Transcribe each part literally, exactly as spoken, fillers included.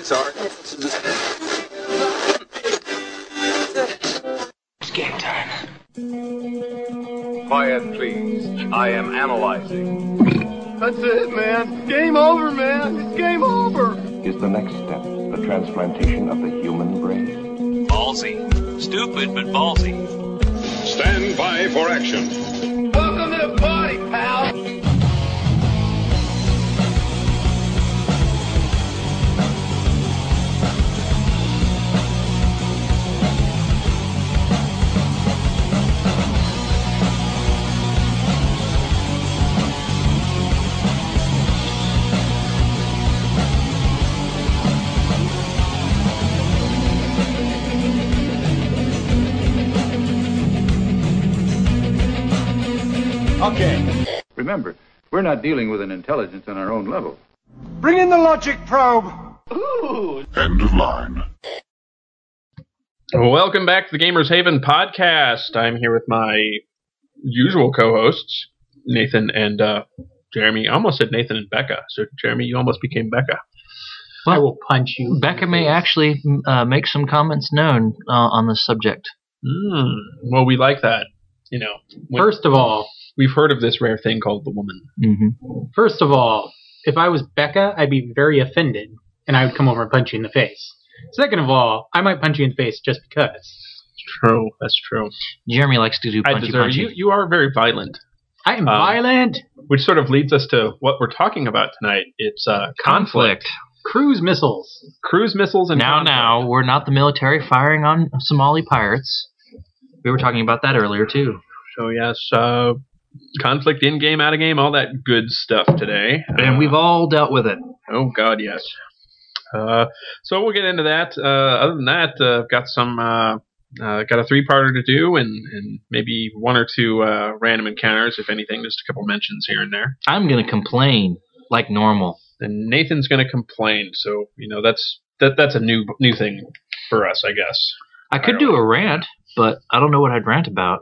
It's game time. Quiet, please. I am analyzing. That's it, man. Game over, man. It's game over. Is the next step the transplantation of the human brain? Ballsy. Stupid, but ballsy. Stand by for action. Welcome to the party, pal. Okay. Remember, we're not dealing with an intelligence on our own level. Bring in the logic probe. Ooh. End of line. Welcome back to the Gamers Haven podcast. I'm here with my usual co-hosts, Nathan and uh, Jeremy. I almost said Nathan and Becca. So, Jeremy, you almost became Becca. Well, I will punch you. Becca may actually uh, make some comments known uh, on this subject. Mm, well, we like that. You know, First of all, we've heard of this rare thing called the woman. Mm-hmm. First of all, if I was Becca, I'd be very offended, and I would come over and punch you in the face. Second of all, I might punch you in the face just because. It's true. That's true. Jeremy likes to do I punchy deserve punchy. you. You are very violent. I am Um, violent. Which sort of leads us to what we're talking about tonight. It's uh, conflict. Conflict. Cruise missiles. Cruise missiles and Now, conflict. now, we're not the military firing on Somali pirates. We were talking about that earlier, too. So, yes, uh, conflict in-game, out-of-game, all that good stuff today. And Uh, we've all dealt with it. Oh, God, yes. Uh, so we'll get into that. Uh, other than that, uh, I've got some, uh, uh, got a three-parter to do, and, and maybe one or two uh, random encounters, if anything, just a couple mentions here and there. I'm going to complain like normal. And Nathan's going to complain, so you know that's that that's a new new thing for us, I guess. I could do a rant, but I don't know what I'd rant about.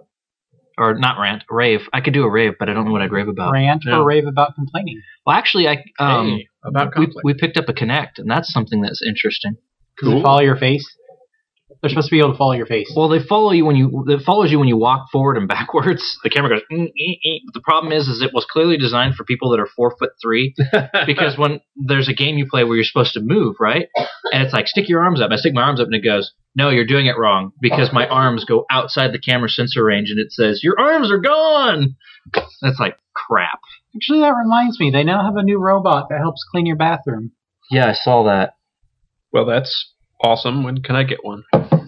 Or not rant, rave. I could do a rave, but I don't know what I'd rave about. Rant Yeah. or rave about complaining. Well, actually, I um, Hey, about we, conflict. we picked up a Kinect, and that's something that's interesting. Does it follow your face? They're supposed to be able to follow your face. Well, they follow you when you it follows you when you walk forward and backwards. The camera goes. Mm, mm, mm. But the problem is, is it was clearly designed for people that are four foot three. Because when there's a game you play where you're supposed to move, right, and it's like stick your arms up. I stick my arms up, and it goes, no, you're doing it wrong because my arms go outside the camera sensor range, and it says your arms are gone. That's like crap. Actually, that reminds me. They now have a new robot that helps clean your bathroom. Yeah, I saw that. Well, that's awesome. When can I get one?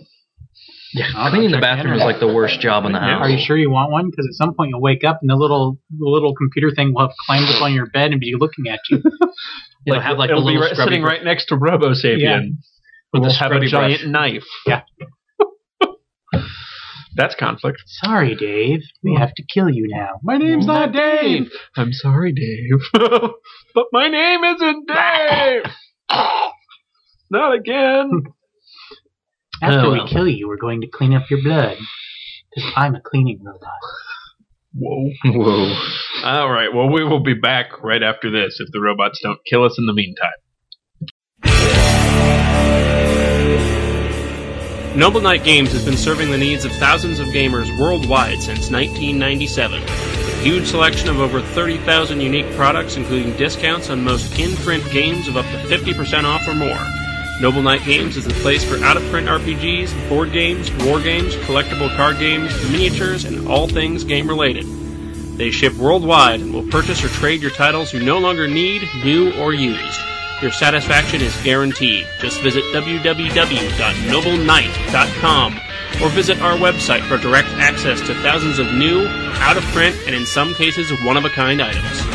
Yeah, I'll cleaning the check the bathroom is internet. like the worst job in the Yeah. house. Are you sure you want one? Because at some point you'll wake up and the little the little computer thing will have climbed up on your bed and be looking at you. It'll have like the It'll be little right, scrubby sitting br- right next to RoboSapien. Yeah. With the we'll have a scrubby giant brush. knife. Yeah. That's conflict. Sorry, Dave. We have to kill you now. My name's not Dave. I'm sorry, Dave. But my name isn't Dave. Not again. After Oh, we well. kill you, we're going to clean up your blood. Because I'm a cleaning robot. Whoa. Whoa. All right. Well, we will be back right after this if the robots don't kill us in the meantime. Noble Knight Games has been serving the needs of thousands of gamers worldwide since nineteen ninety-seven. With a huge selection of over thirty thousand unique products, including discounts on most in-print games of up to fifty percent off or more. Noble Knight Games is the place for out-of-print R P Gs, board games, war games, collectible card games, miniatures, and all things game-related. They ship worldwide and will purchase or trade your titles you no longer need, new, or used. Your satisfaction is guaranteed. Just visit w w w dot noble knight dot com or visit our website for direct access to thousands of new, out-of-print, and in some cases one-of-a-kind items.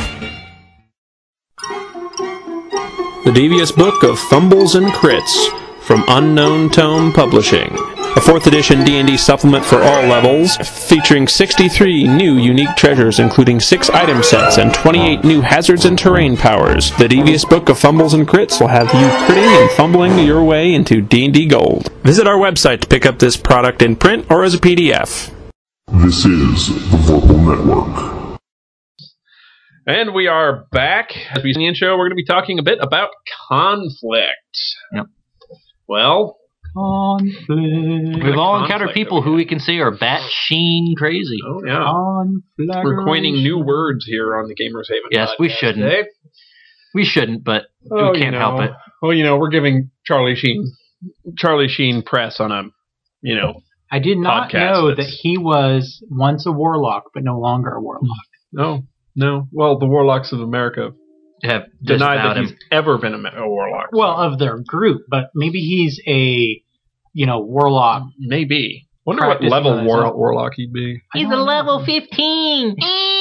The Devious Book of Fumbles and Crits from Unknown Tome Publishing. A fourth edition D and D supplement for all levels, featuring sixty-three new unique treasures, including six item sets and twenty-eight new hazards and terrain powers. The Devious Book of Fumbles and Crits will have you critting and fumbling your way into D and D Gold. Visit our website to pick up this product in print or as a P D F. This is the Vorpal Network. And we are back. As we see in the show, we're going to be talking a bit about conflict. Yep. Well, Conflict. We've all conflict encountered people who we can say are bat-sheen crazy. oh yeah, Conflict. we're coining new words here on the Gamers Haven. Yes, we podcast shouldn't. today. We shouldn't, but Oh, we you can't know. help it. Well, you know, we're giving Charlie Sheen, Charlie Sheen press on a, you know, I did not podcast know that that's- he was once a warlock, but no longer a warlock. no, no. Well, the Warlocks of America Have denied disavowed that he's him. ever been a, a warlock. Well, of their group, but maybe he's a, you know, warlock. Maybe. Wonder what Practicing level on his war, own. warlock he'd be. He's a level fifteen.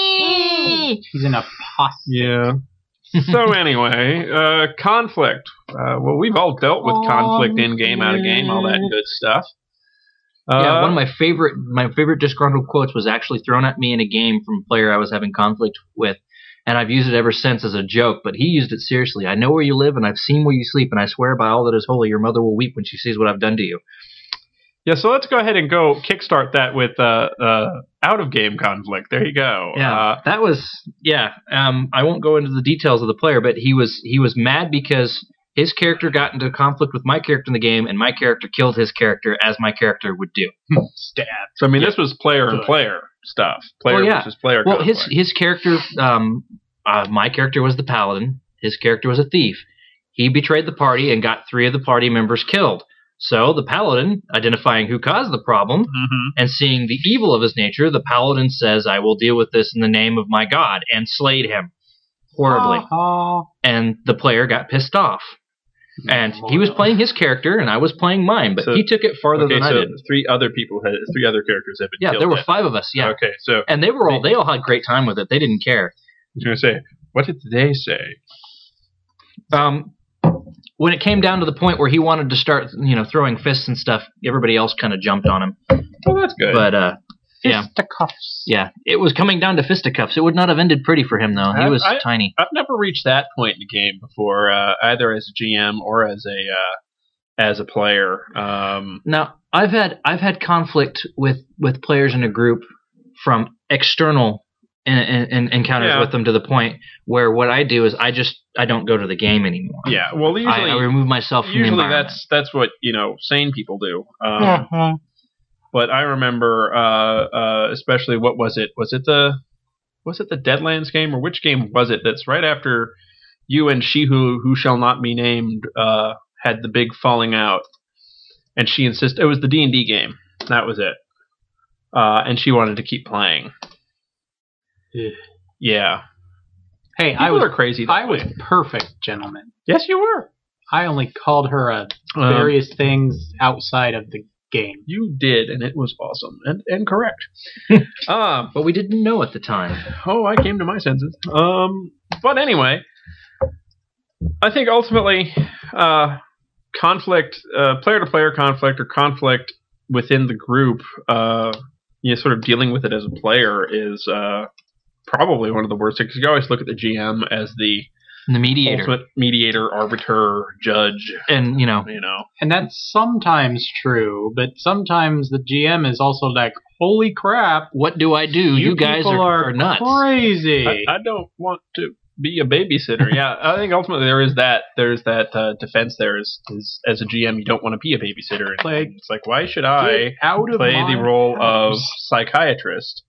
He's an apostle. Yeah. So anyway, uh, conflict. Uh, well, we've all dealt with conflict in game, out of game, all that good stuff. Uh, Yeah, one of my favorite my favorite disgruntled quotes was actually thrown at me in a game from a player I was having conflict with, and I've used it ever since as a joke, but he used it seriously. I know where you live, and I've seen where you sleep, and I swear by all that is holy, your mother will weep when she sees what I've done to you. Yeah, so let's go ahead and go kickstart that with uh, uh, out of game conflict. There you go. Yeah, Uh, that was yeah. Um, I won't go into the details of the player, but he was he was mad because his character got into conflict with my character in the game, and my character killed his character as my character would do. Stab. so I mean, this was player and Good. player stuff. Player Oh, yeah. versus player. Well, his conflict. his character, um, uh, my character was the paladin. His character was a thief. He betrayed the party and got three of the party members killed. So the paladin, identifying who caused the problem Mhm. and seeing the evil of his nature, the paladin says, "I will deal with this in the name of my god," and slayed him horribly. Ha, And the player got pissed off. And he was playing his character, and I was playing mine, but So- he took it farther Okay, than I so did. three other people had three other characters had been Yeah, killed. there were then. five of us. Yeah, Okay, so and they were all they all had great time with it. They didn't care. I was going to say, what did they say? Um, when it came down to the point where he wanted to start, you know, throwing fists and stuff, everybody else kind of jumped on him. Well, that's good. But uh, yeah, fisticuffs. yeah, it was coming down to fisticuffs. It would not have ended pretty for him though. He I- was I- tiny. I've never reached that point in the game before, uh, either as a G M or as a uh, as a player. Um, Now, I've had I've had conflict with, with players in a group from external in, in, encounters Yeah. with them to the point where what I do is I just I don't go to the game anymore. yeah, well, usually I, I remove myself from the usually environment. that's that's what you know sane people do. Um, But I remember, uh, uh, especially what was it? Was it the was it the Deadlands game or which game was it? That's right after you and she who who shall not be named uh, had the big falling out, and she insisted it was the D and D game. That was it, uh, and she wanted to keep playing. Ugh. Yeah, Hey, people I was are crazy. That I was way. perfect, gentlemen. Yes, you were. I only called her a Um, various things outside of the game. You did, and it was awesome and and correct. um, but we didn't know at the time. Oh, I came to my senses. Um, but anyway, I think ultimately, uh, conflict, uh, player-to-player conflict, or conflict within the group, uh, you know, sort of dealing with it as a player is uh, probably one of the worst things. Because you always look at the G M as the The mediator. ultimate mediator, arbiter, judge. And, you know, You know, And that's sometimes true, but sometimes the G M is also like, holy crap, what do I do? You, guys people are, are are nuts. crazy. I, I don't want to be a babysitter. Yeah, I think ultimately there is that. There's that uh, defense there. Is, is as a G M, you don't want to be a babysitter. And Like, it's like, why should I Get out of play my the role of house. psychiatrist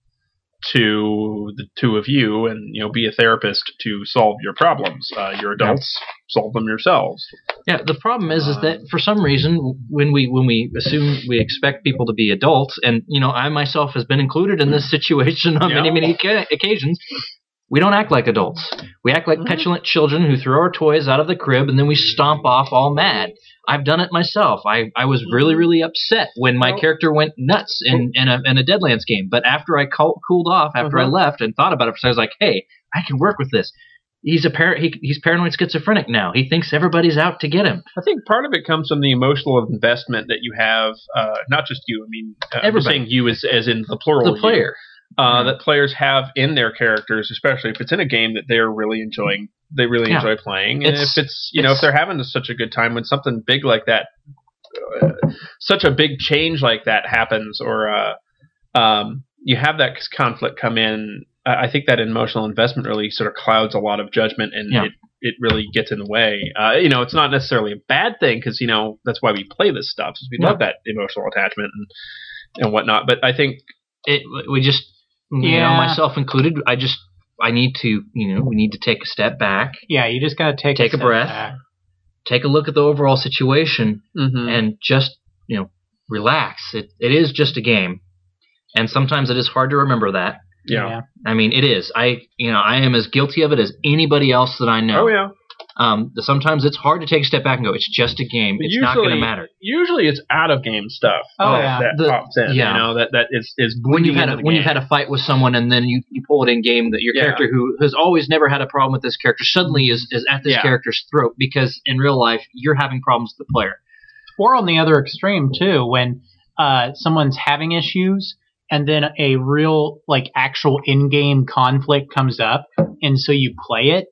to the two of you, and you know, be a therapist to solve your problems? Uh, you're adults, solve them yourselves. Yeah, the problem is, is that for some reason, when we when we assume we expect people to be adults, and you know, I myself has been included in this situation on Yeah. many many ca- occasions. We don't act like adults. We act like petulant children who throw our toys out of the crib and then we stomp off all mad. I've done it myself. I, I was really, really upset when my Well- character went nuts in, in, a, in a Deadlands game. But after I co- cooled off, after I Uh-huh. left and thought about it, I was like, hey, I can work with this. He's a par- he, he's paranoid schizophrenic now. He thinks everybody's out to get him. I think part of it comes from the emotional investment that you have. Uh, not just you. I mean, uh, I'm Everybody. saying you as as in the plural. The you. player. uh, Yeah. that players have in their characters, especially if it's in a game that they're really enjoying, they really Yeah. enjoy playing. And It's- if it's, you know, if it's- they're having such a good time when something big like that, uh, such a big change like that happens, or uh, um, you have that conflict come in, I think that emotional investment really sort of clouds a lot of judgment, and Yeah. it, it really gets in the way. Uh, you know, it's not necessarily a bad thing because, you know, that's why we play this stuff, is we Yeah. love that emotional attachment and, and whatnot. But I think It, we just, you Yeah. know, myself included, I just, I need to, you know, we need to take a step back, Yeah, you just gotta take Take a step breath. back. take a look at the overall situation, mhm. and just, you know, relax. It It is just a game. And sometimes it is hard to remember that. yeah. I mean, it is. I, you know, I am as guilty of it as anybody else that I know. Oh, yeah. Um, sometimes it's hard to take a step back and go, it's just a game. But It's not going to usually- matter. Usually it's out of game stuff Oh, that, yeah. that The- pops in. yeah. You know, that, that is, is When you've bleeding had a, into the when you've game. had a fight with someone and then you, you pull it in game that your Yeah. character who has always never had a problem with this character suddenly is, is at this Yeah. character's throat because in real life you're having problems with the player. Or on the other extreme too, when uh, someone's having issues and then a real, like, actual in-game conflict comes up, and so you play it,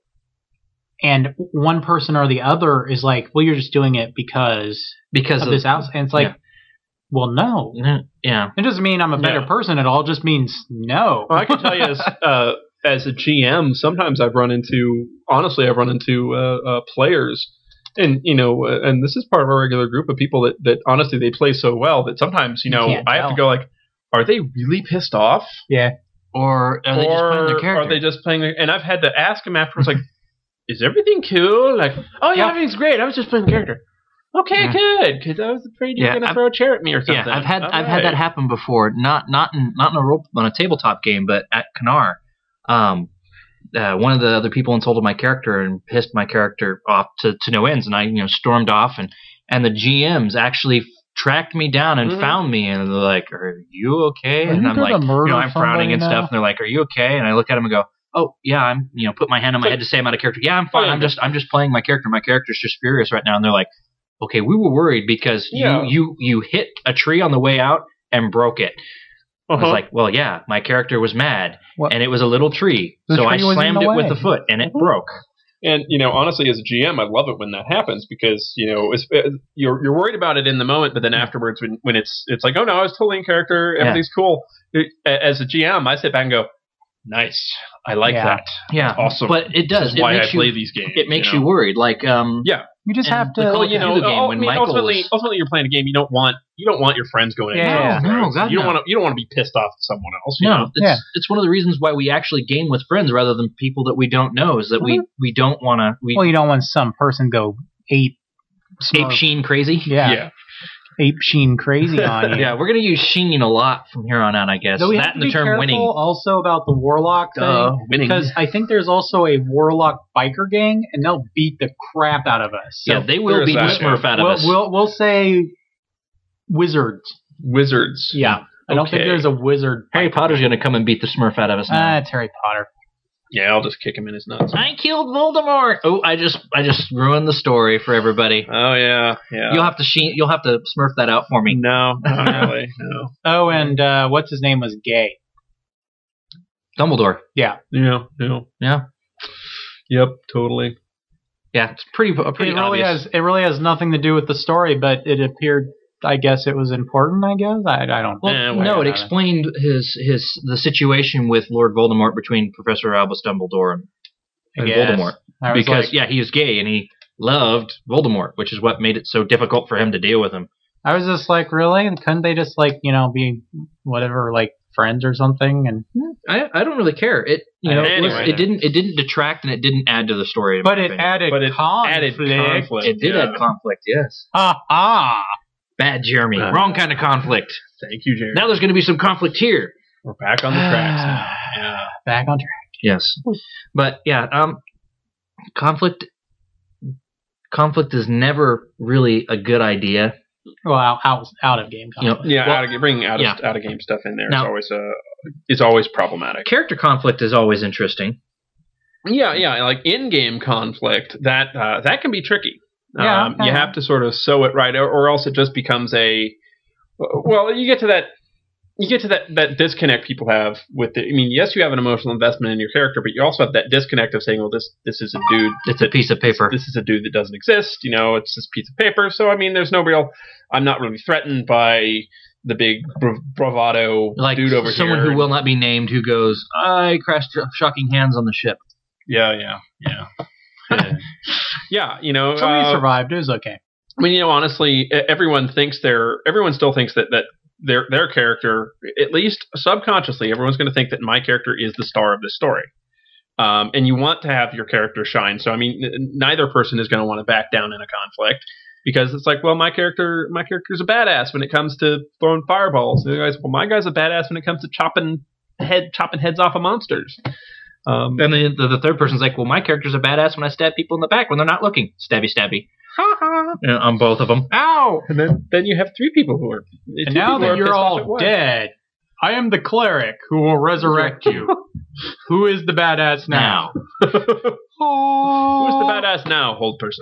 and one person or the other is like, "Well, you're just doing it because Because of of this house," and it's like, yeah. "Well, no, Yeah. it doesn't mean I'm a better Yeah. person at all. It just means no." Well, I can tell you as uh, as a G M, sometimes I've run into, honestly, I've run into uh, uh, players, and you know, uh, and this is part of our regular group of people that, that honestly they play so well that sometimes you You know can't I have tell. to go like, are they really pissed off, yeah, Or are they just playing their or character? are they just playing their? And I've had to ask them afterwards, like, is everything cool? Like, oh yeah, Yeah. everything's great. I was just playing the character. Okay, Yeah. good, because I was afraid you were Yeah, going to I've- throw a chair at me or something. Yeah, I've had All I've had that right. happen before. Not not in not in a role on a tabletop game, but at Kanar. Um, uh, one of the other people insulted my character and pissed my character off to, to no ends, and I you know stormed off, and and the G Ms actually tracked me down and Mhm. found me, and they're like, "Are you okay?" Are and you I'm gonna like, you murder know, I'm frowning somebody and now? stuff, and they're like, "Are you okay?" And I look at them and go, "Oh yeah, I'm you know put my hand on my So- head to say I'm out of character. Yeah, I'm fine. Oh, yeah. I'm just I'm just playing my character. My character's just furious right now." And they're like, "Okay, we were worried because Yeah. you you you hit a tree on the way out and broke it." I Uh-huh. was like, "Well, yeah, my character was mad, What? and it was a little tree, The so I tree was in slammed the it with way. the foot, and it broke." And you know, honestly, as a G M, I love it when that happens because you know it's, uh, you're you're worried about it in the moment, but then afterwards, when, when it's it's like, oh no, I was totally in character, everything's cool. It- as a G M, I sit back and go, nice, I like Yeah. that, Yeah, awesome. but it This does. is It why I makes play you, these games. It makes you, you know? worried. Like, um, Yeah. you just And have the to. Call of Well, you know, Cthulhu game ul- when I mean, Michael ultimately, was- ultimately, you're playing a game. You don't want you don't want your friends going. into Yeah. it, No, right? no, God, you don't no. want to. You don't want to be pissed off at someone else. You no, know? it's Yeah. it's one of the reasons why we actually game with friends rather than people that we don't know. Is that we we don't want to we Well, you don't want some person go ape ape smurf- sheen crazy. Yeah, yeah. ape sheen crazy on you. Yeah, we're gonna use sheen a lot from here on out, I guess. Though we That have to and the be term careful winning. also about the warlock Duh, thing, winning. because I think there's also a warlock biker gang, and they'll beat the crap out of us. So Yeah, they will Where is beat the that? Smurf out of we'll, us. we'll we'll say wizards. Wizards. Yeah, I don't think Okay. there's a wizard. Harry Potter's gonna come and beat the Smurf out of us now. Ah, it's Harry Potter. Yeah, I'll just kick him in his nuts. I killed Voldemort. Oh, I just I just ruined the story for everybody. Oh yeah, yeah. You'll have to sheen, you'll have to Smurf that out for me. No, not really. No. Oh, and uh, what's his name was gay. Dumbledore. Yeah, Yeah, yeah. Yeah, Yep, totally. yeah. It's pretty uh, pretty it really obvious. has it really has nothing to do with the story, but it appeared. I guess it was important. I guess I, I don't. Well, Eh, no, whatever. it explained his his the situation with Lord Voldemort between Professor Albus Dumbledore and, I and guess. Voldemort. I was Because like, yeah, he was gay and he loved Voldemort, which is what made it so difficult for him to deal with him. I was just like, really? And couldn't they just like you know be whatever like friends or something? And I I don't really care. It you know Anyway, it, was- it then. didn't it didn't detract and it didn't add to the story. in but my it opinion. added But it conflict. added conflict. it did yeah. add conflict. Yes, Ha ha! bad Jeremy, Uh, wrong kind of conflict. Thank you, Jerry. Now there's going to be some conflict here. We're back on the tracks now. Yeah. Back on track. Yes, but yeah, um, conflict. Conflict is never really a good idea. Well, out out, out of game You know, conflict. Yeah, well, out of, bringing out of, yeah. out of game stuff in there is Now- always uh, is always problematic. character conflict is always interesting. Yeah, yeah, like in-game conflict that uh, that can be tricky. Yeah, um, you yeah. have to sort of sew it right, or, or else it just becomes a. Well, you get to that. You get to that, that disconnect people have with it. I mean, yes, you have an emotional investment in your character, but you also have that disconnect of saying, well, this this is a dude. It's a piece of paper. This is a dude that doesn't exist. You know, it's this piece of paper. So, I mean, there's no real. I'm not really threatened by the big bra- bravado Like dude over someone here. who will not be named who goes, I crashed shocking hands on the ship. Yeah, yeah, yeah. yeah. Yeah, you know. Somebody uh, survived. It was okay. I mean, you know, honestly, e- everyone thinks they're. Everyone still thinks that that their their character, at least subconsciously, everyone's going to think that my character is the star of this story. Um, and you want to have your character shine. So, I mean, n- neither person is going to want to back down in a conflict because it's like, well, my character, my character's a badass when it comes to throwing fireballs. And the guy's, well, my guy's a badass when it comes to chopping head, chopping heads off of monsters. Um, And then the, the third person's like, well, my character's a badass when I stab people in the back when they're not looking. Stabby, stabby. Yeah, on both of them. Ow! and then, then you have three people who are. And now that you're all dead, I am the cleric who will resurrect you. Who is the badass now? Who's the badass now, hold person?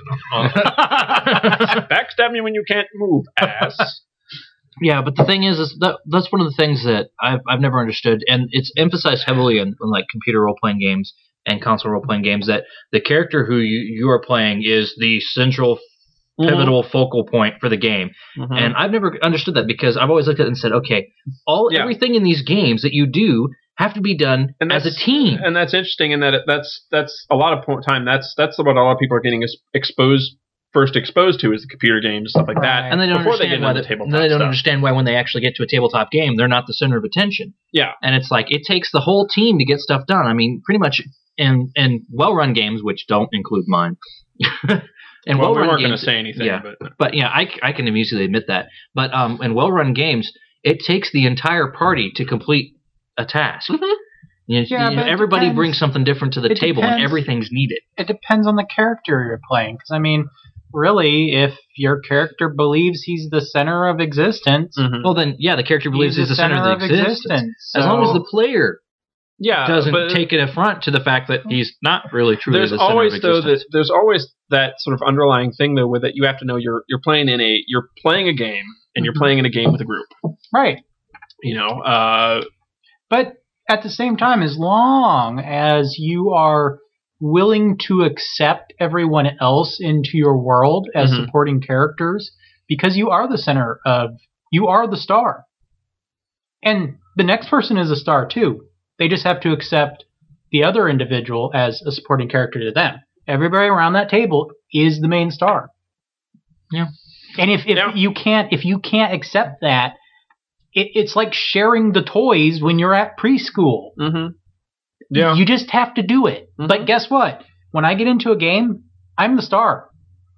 Backstab me when you can't move, ass. Yeah, but the thing is, is that that's one of the things that I've I've never understood, and it's emphasized heavily in, in like computer role playing games and console role playing games that the character who you, you are playing is the central pivotal mm-hmm. focal point for the game. Mm-hmm. And I've never understood that because I've always looked at it and said, okay, all yeah. everything in these games that you do have to be done and as a team. And that's interesting in that it, that's that's a lot of time. That's that's what a lot of people are getting exposed first exposed to is the computer games, stuff like that. And they don't before understand they get why into the, tabletop they don't stuff. understand why when they actually get to a tabletop game, they're not the center of attention. Yeah. And it's like it takes the whole team to get stuff done. I mean, pretty much in in well-run games, which don't include mine. And well, well-run we weren't games, going to say anything. Yeah, but, but yeah, I, I can immediately admit that. But um, in well-run games, it takes the entire party to complete a task. Mm-hmm. You know, yeah, you know, but everybody depends. brings something different to the It table, depends. and everything's needed. It depends on the character you're playing. Because, I mean, really, if your character believes he's the center of existence, mm-hmm. well, then, yeah, the character believes he's, he's the center, center of, of existence. existence so. As long as the player yeah, doesn't but, take an affront to the fact that he's not really truly there's the center always of though existence. that there's always that sort of underlying thing though with that you have to know you're you're playing in a you're playing a game and you're mm-hmm. playing in a game with a group, right? You know, uh, but at the same time, as long as you are willing to accept everyone else into your world as mm-hmm. supporting characters, because you are the center of you are the star, and the next person is a star too. They just have to accept the other individual as a supporting character to them. Everybody around that table is the main star. Yeah. And if, if yeah. you can't if you can't accept that, it, it's like sharing the toys when you're at preschool. Mm-hmm. Yeah. You just have to do it. Mm-hmm. But guess what? When I get into a game, I'm the star.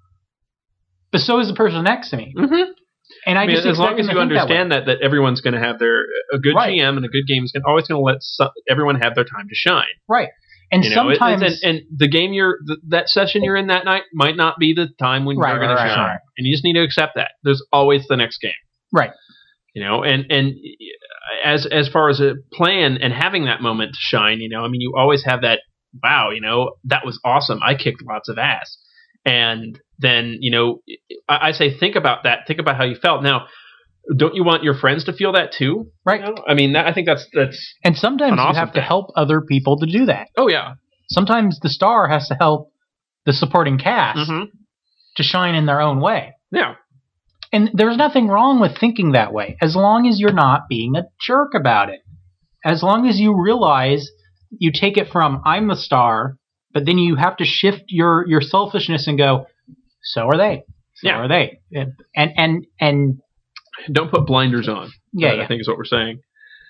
But so is the person next to me. Mm-hmm. And I, I mean, just as long as you understand that, that, that everyone's going to have their a good right. G M and a good game is gonna, always going to let some, everyone have their time to shine. Right. And you know, sometimes it, and, and the game you're th- that session you're in that night might not be the time when right, you're going right, to shine, right. and you just need to accept that. There's always the next game. Right. You know, and and as as far as a plan and having that moment to shine, you know, I mean, you always have that. Wow, you know, that was awesome. I kicked lots of ass. And then, you know, I, I say think about that. Think about how you felt. Now, don't you want your friends to feel that too? Right. You know? I mean, that, I think that's that's. And sometimes an awesome you have thing. to help other people to do that. Oh yeah. Sometimes the star has to help the supporting cast mm-hmm. to shine in their own way. Yeah. And there's nothing wrong with thinking that way, as long as you're not being a jerk about it. As long as you realize you take it from I'm the star, but then you have to shift your, your selfishness and go, so are they. So yeah. are they. And and and don't put blinders on. Yeah, that, yeah. I think is what we're saying.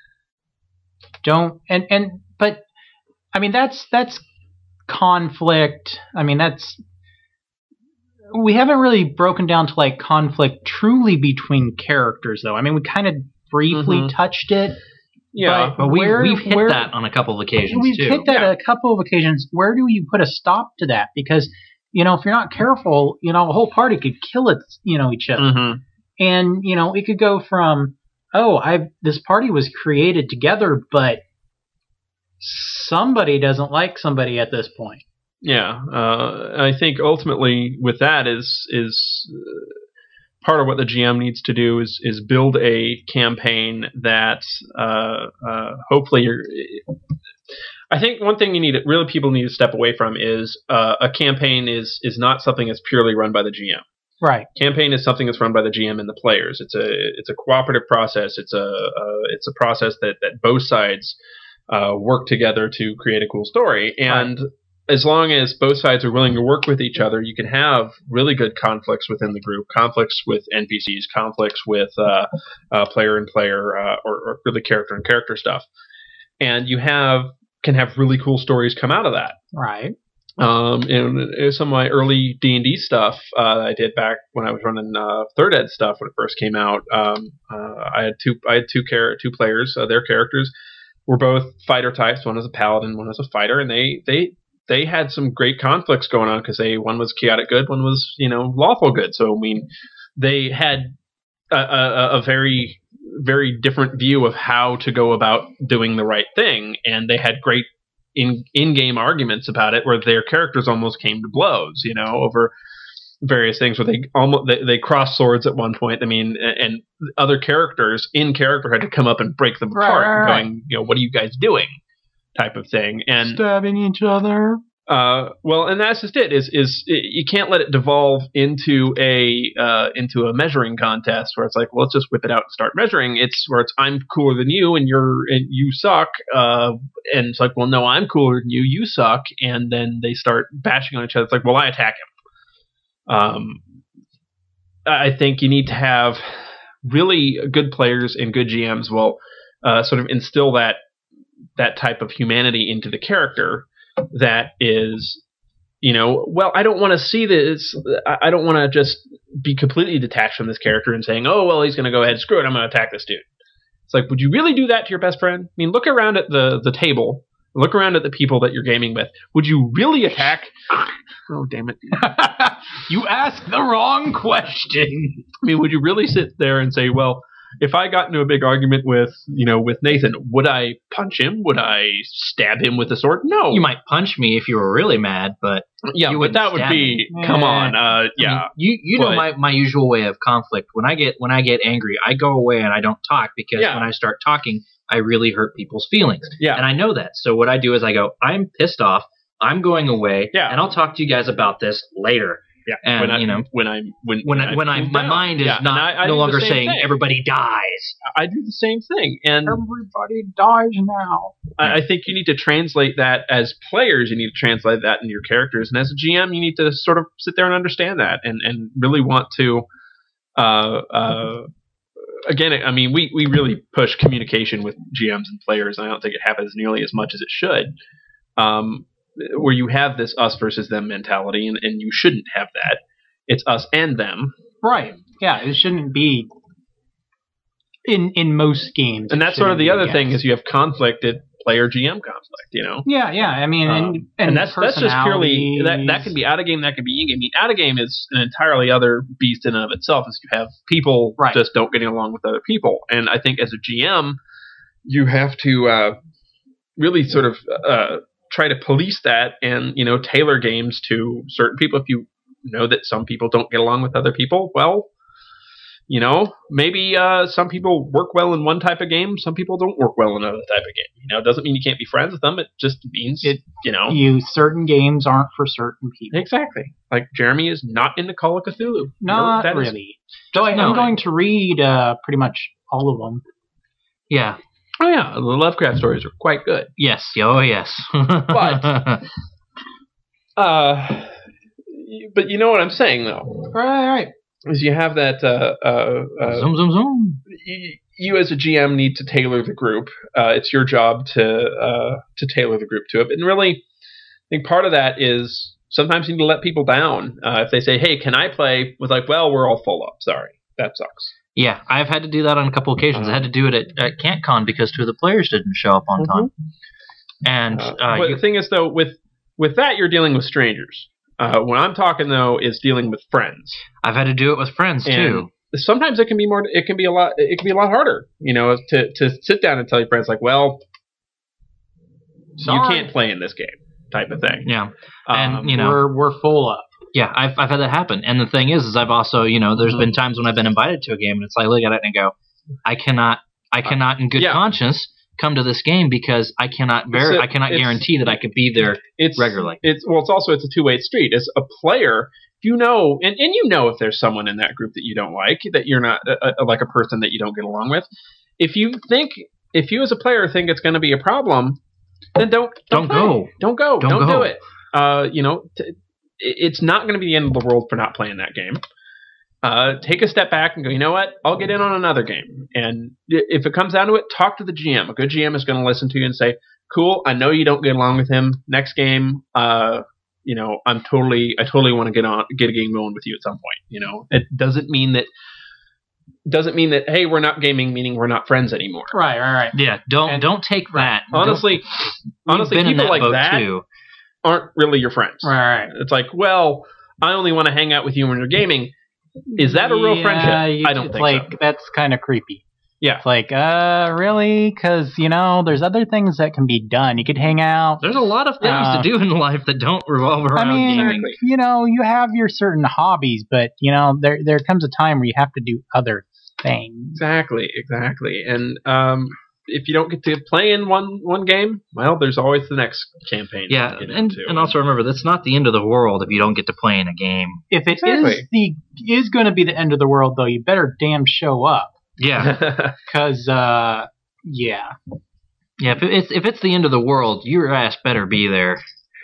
Don't and and but I mean that's that's conflict. I mean that's we haven't really broken down to like conflict truly between characters though. I mean we kind of briefly mm-hmm. touched it. Yeah, but, but we, where, we've hit where, that on a couple of occasions we've too. We've hit that yeah. a couple of occasions. Where do you put a stop to that? Because, you know, if you're not careful, you know, a whole party could kill it, you know, each other. Mm-hmm. And, you know, it could go from, oh, I've this party was created together, but somebody doesn't like somebody at this point. Yeah, uh, I think ultimately with that is is uh, part of what the G M needs to do is is build a campaign that uh, uh, hopefully you're. I think one thing you need really people need to step away from is uh, a campaign is is not something that's purely run by the G M. Right. Campaign is something that's run by the G M and the players. It's a it's a cooperative process. It's a, a it's a process that that both sides uh, work together to create a cool story. And right. as long as both sides are willing to work with each other, you can have really good conflicts within the group, conflicts with N P Cs, conflicts with uh, uh, player and player, uh, or, or really character and character stuff. And you have can have really cool stories come out of that. Right. Um, and some of my early D and D stuff uh, I did back when I was running uh, Third Ed stuff when it first came out. Um, uh, I had two I had two char- two players. Uh, their characters were both fighter types. One was a paladin, one was a fighter, and they they they had some great conflicts going on because they one was chaotic good, one was you know lawful good. So I mean, they had a, a, a very very different view of how to go about doing the right thing, and they had great in in-game arguments about it where their characters almost came to blows, you know, over various things where they almost they, they crossed swords at one point. I mean, and, and other characters in character had to come up and break them apart, right, right, going, you know, what are you guys doing, type of thing, and stabbing each other. Uh, well, and that's just it. Is is it, you can't let it devolve into a uh, into a measuring contest where it's like, well, let's just whip it out and start measuring. It's where it's I'm cooler than you and you're and you suck. Uh, and it's like, well, no, I'm cooler than you. You suck. And then they start bashing on each other. It's like, well, I attack him. Um, I think you need to have really good players and good G Ms will uh, sort of instill that that type of humanity into the character. That is, you know, well, I don't want to see this. I don't want to just be completely detached from this character and saying, oh, well, he's going to go ahead, screw it, I'm going to attack this dude. It's like, would you really do that to your best friend? I mean, look around at the, the table. Look around at the people that you're gaming with. Would you really attack? Oh, damn it. You asked the wrong question. I mean, would you really sit there and say, well, if I got into a big argument with, you know, with Nathan, would I punch him? Would I stab him with a sword? No. You might punch me if you were really mad, but yeah, but that would be me. come on, uh, yeah. I mean, you you but, know my, my usual way of conflict. When I get when I get angry, I go away and I don't talk because yeah. when I start talking, I really hurt people's feelings. Yeah. And I know that. So what I do is I go, I'm pissed off. I'm going away. Yeah. And I'll talk to you guys about this later. Yeah, and when I, you know when I'm when when when, I, when I my down. mind is yeah. not I, I no longer saying thing. everybody dies. I do the same thing, and everybody dies now. I, I think you need to translate that as players. You need to translate that in your characters, and as a G M, you need to sort of sit there and understand that, and and really want to. Uh, uh, again, I mean, we we really push communication with G Ms and players, and I don't think it happens nearly as much as it should. Um, where you have this us versus them mentality, and, and you shouldn't have that. It's us and them. Right. Yeah, it shouldn't be in in most games. And that's sort of the other thing is you have conflicted player G M conflict, you know? Yeah, yeah. I mean, um, and, and, and that's that's just purely that that can be out of game, that can be in game. I mean, out of game is an entirely other beast in and of itself. Is you have people right. just don't getting along with other people, and I think as a G M, you have to uh, really sort of uh, try to police that and you know tailor games to certain people. If you know that some people don't get along with other people, well, you know, maybe uh, some people work well in one type of game, some people don't work well in another type of game. You know, it doesn't mean you can't be friends with them. It just means, it, you know. You, certain games aren't for certain people. Exactly. Like Jeremy is not into Call of Cthulhu. Not that really. So I, I'm going to read uh, pretty much all of them. Yeah. Oh, yeah. The Lovecraft stories are quite good. Yes. Oh, yes. but, uh... But you know what I'm saying, though. Right, right. Is you have that. Uh, uh, uh, zoom, zoom, zoom. You, you, as a G M, need to tailor the group. Uh, it's your job to uh, to tailor the group to it. And really, I think part of that is sometimes you need to let people down. Uh, if they say, "Hey, can I play?" With like, "Well, we're all full up. Sorry, that sucks." Yeah, I've had to do that on a couple occasions. Uh-huh. I had to do it at, at CantCon because two of the players didn't show up on time. Mm-hmm. And uh, uh, but you, the thing is, though, with with that, you're dealing with strangers. Uh, what I'm talking though is dealing with friends. I've had to do it with friends and too. Sometimes it can be more. It can be a lot. It can be a lot harder, you know, to to sit down and tell your friends like, "Well, Sorry. you can't play in this game," type of thing. Yeah, and um, you know, we're we're full up. Yeah, I've I've had that happen. And the thing is, is I've also, you know, there's mm-hmm. been times when I've been invited to a game and it's like, look at it and I go, I cannot, I cannot in good yeah. conscience come to this game because I cannot ver- a, I cannot guarantee that I could be there it's, regularly. It's well, it's also it's a two way street. As a player, you know, and, and you know if there's someone in that group that you don't like, that you're not uh, uh, like a person that you don't get along with. If you think, if you as a player think it's going to be a problem, then don't don't, Don't go. don't go, don't, Don't go. do it. Uh, you know, t- it's not going to be the end of the world for not playing that game. Uh, take a step back and go, you know what? I'll get in on another game. And if it comes down to it, talk to the G M. A good G M is going to listen to you and say, cool, I know you don't get along with him. Next game, uh, you know, I'm totally, I totally want to get on, get a game going with you at some point. You know, it doesn't mean that, doesn't mean that, hey, we're not gaming, meaning we're not friends anymore. Right, right, right. Yeah, don't And- don't take that. Honestly, Don't, honestly, we've been in people that like boat that too. aren't really your friends. Right, right. It's like, well, I only want to hang out with you when you're gaming. Is that a real Yeah, friendship? you- I don't it's think like, so. That's kind of creepy. Yeah. It's like, uh, really? Because, you know, there's other things that can be done. You could hang out. There's a lot of things Uh, to do in life that don't revolve around I mean, gaming. you know, you have your certain hobbies, but, you know, there there comes a time where you have to do other things. Exactly, exactly. And um, if you don't get to play in one, one game, well, there's always the next campaign. Yeah, to get and, into. and also remember, that's not the end of the world if you don't get to play in a game. If it Exactly. is the is going to be the end of the world, though, you better damn show up. Yeah, Because, uh, yeah. yeah. If it's if it's the end of the world, your ass better be there.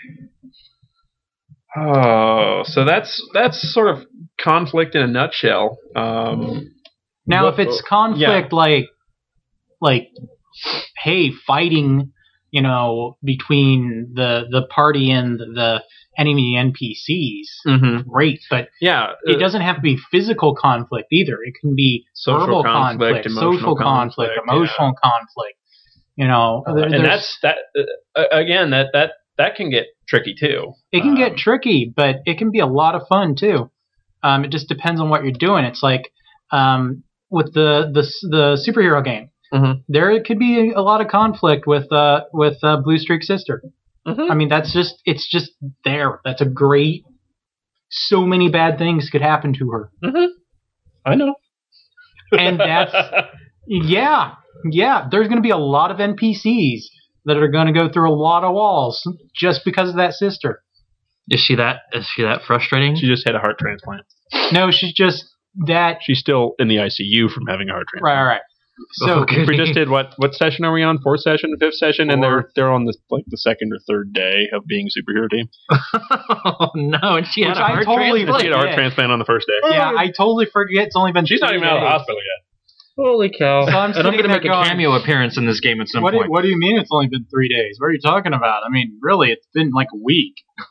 Oh, so that's that's sort of conflict in a nutshell. Um, Now, what- if it's conflict like, like, hey, fighting, you know, between the the party and the enemy N P Cs, mhm. great. But Yeah, it doesn't have to be physical conflict either. It can be Social verbal conflict, conflict, emotional social conflict, conflict, emotional conflict. You know, there- and there's- that's that. Uh, again, that that that can get tricky too. it can Um, get tricky, but it can be a lot of fun too. Um, it just depends on what you're doing. It's like um, with the the the superhero game. Mhm. There could be a lot of conflict with uh, with uh, Blue Streak Sister. Mhm. I mean, that's just it's just there. That's a great. So many bad things could happen to her, Mhm. I know. and that's yeah, yeah. There's going to be a lot of N P Cs that are going to go through a lot of walls just because of that sister. Is she that? Is she that frustrating? She just had a heart transplant. No, she's just that. She's still in the I C U from having a heart transplant. Right, right, right. So Okay. We just did what? What session are we on? Fourth session, fifth session, and they're they're on the like the second or third day of being superhero team. Oh no! And she Which had a I heart totally transplant. She had a heart Yeah. transplant on the first day. yeah, I totally forget. It's only been. She's not three even out of the days. hospital yet. Holy cow! So I'm and I'm sitting going to there make a going, cameo appearance in this game at some What do, point. what do you mean it's only been three days? What are you talking about? I mean, really, it's been like a week.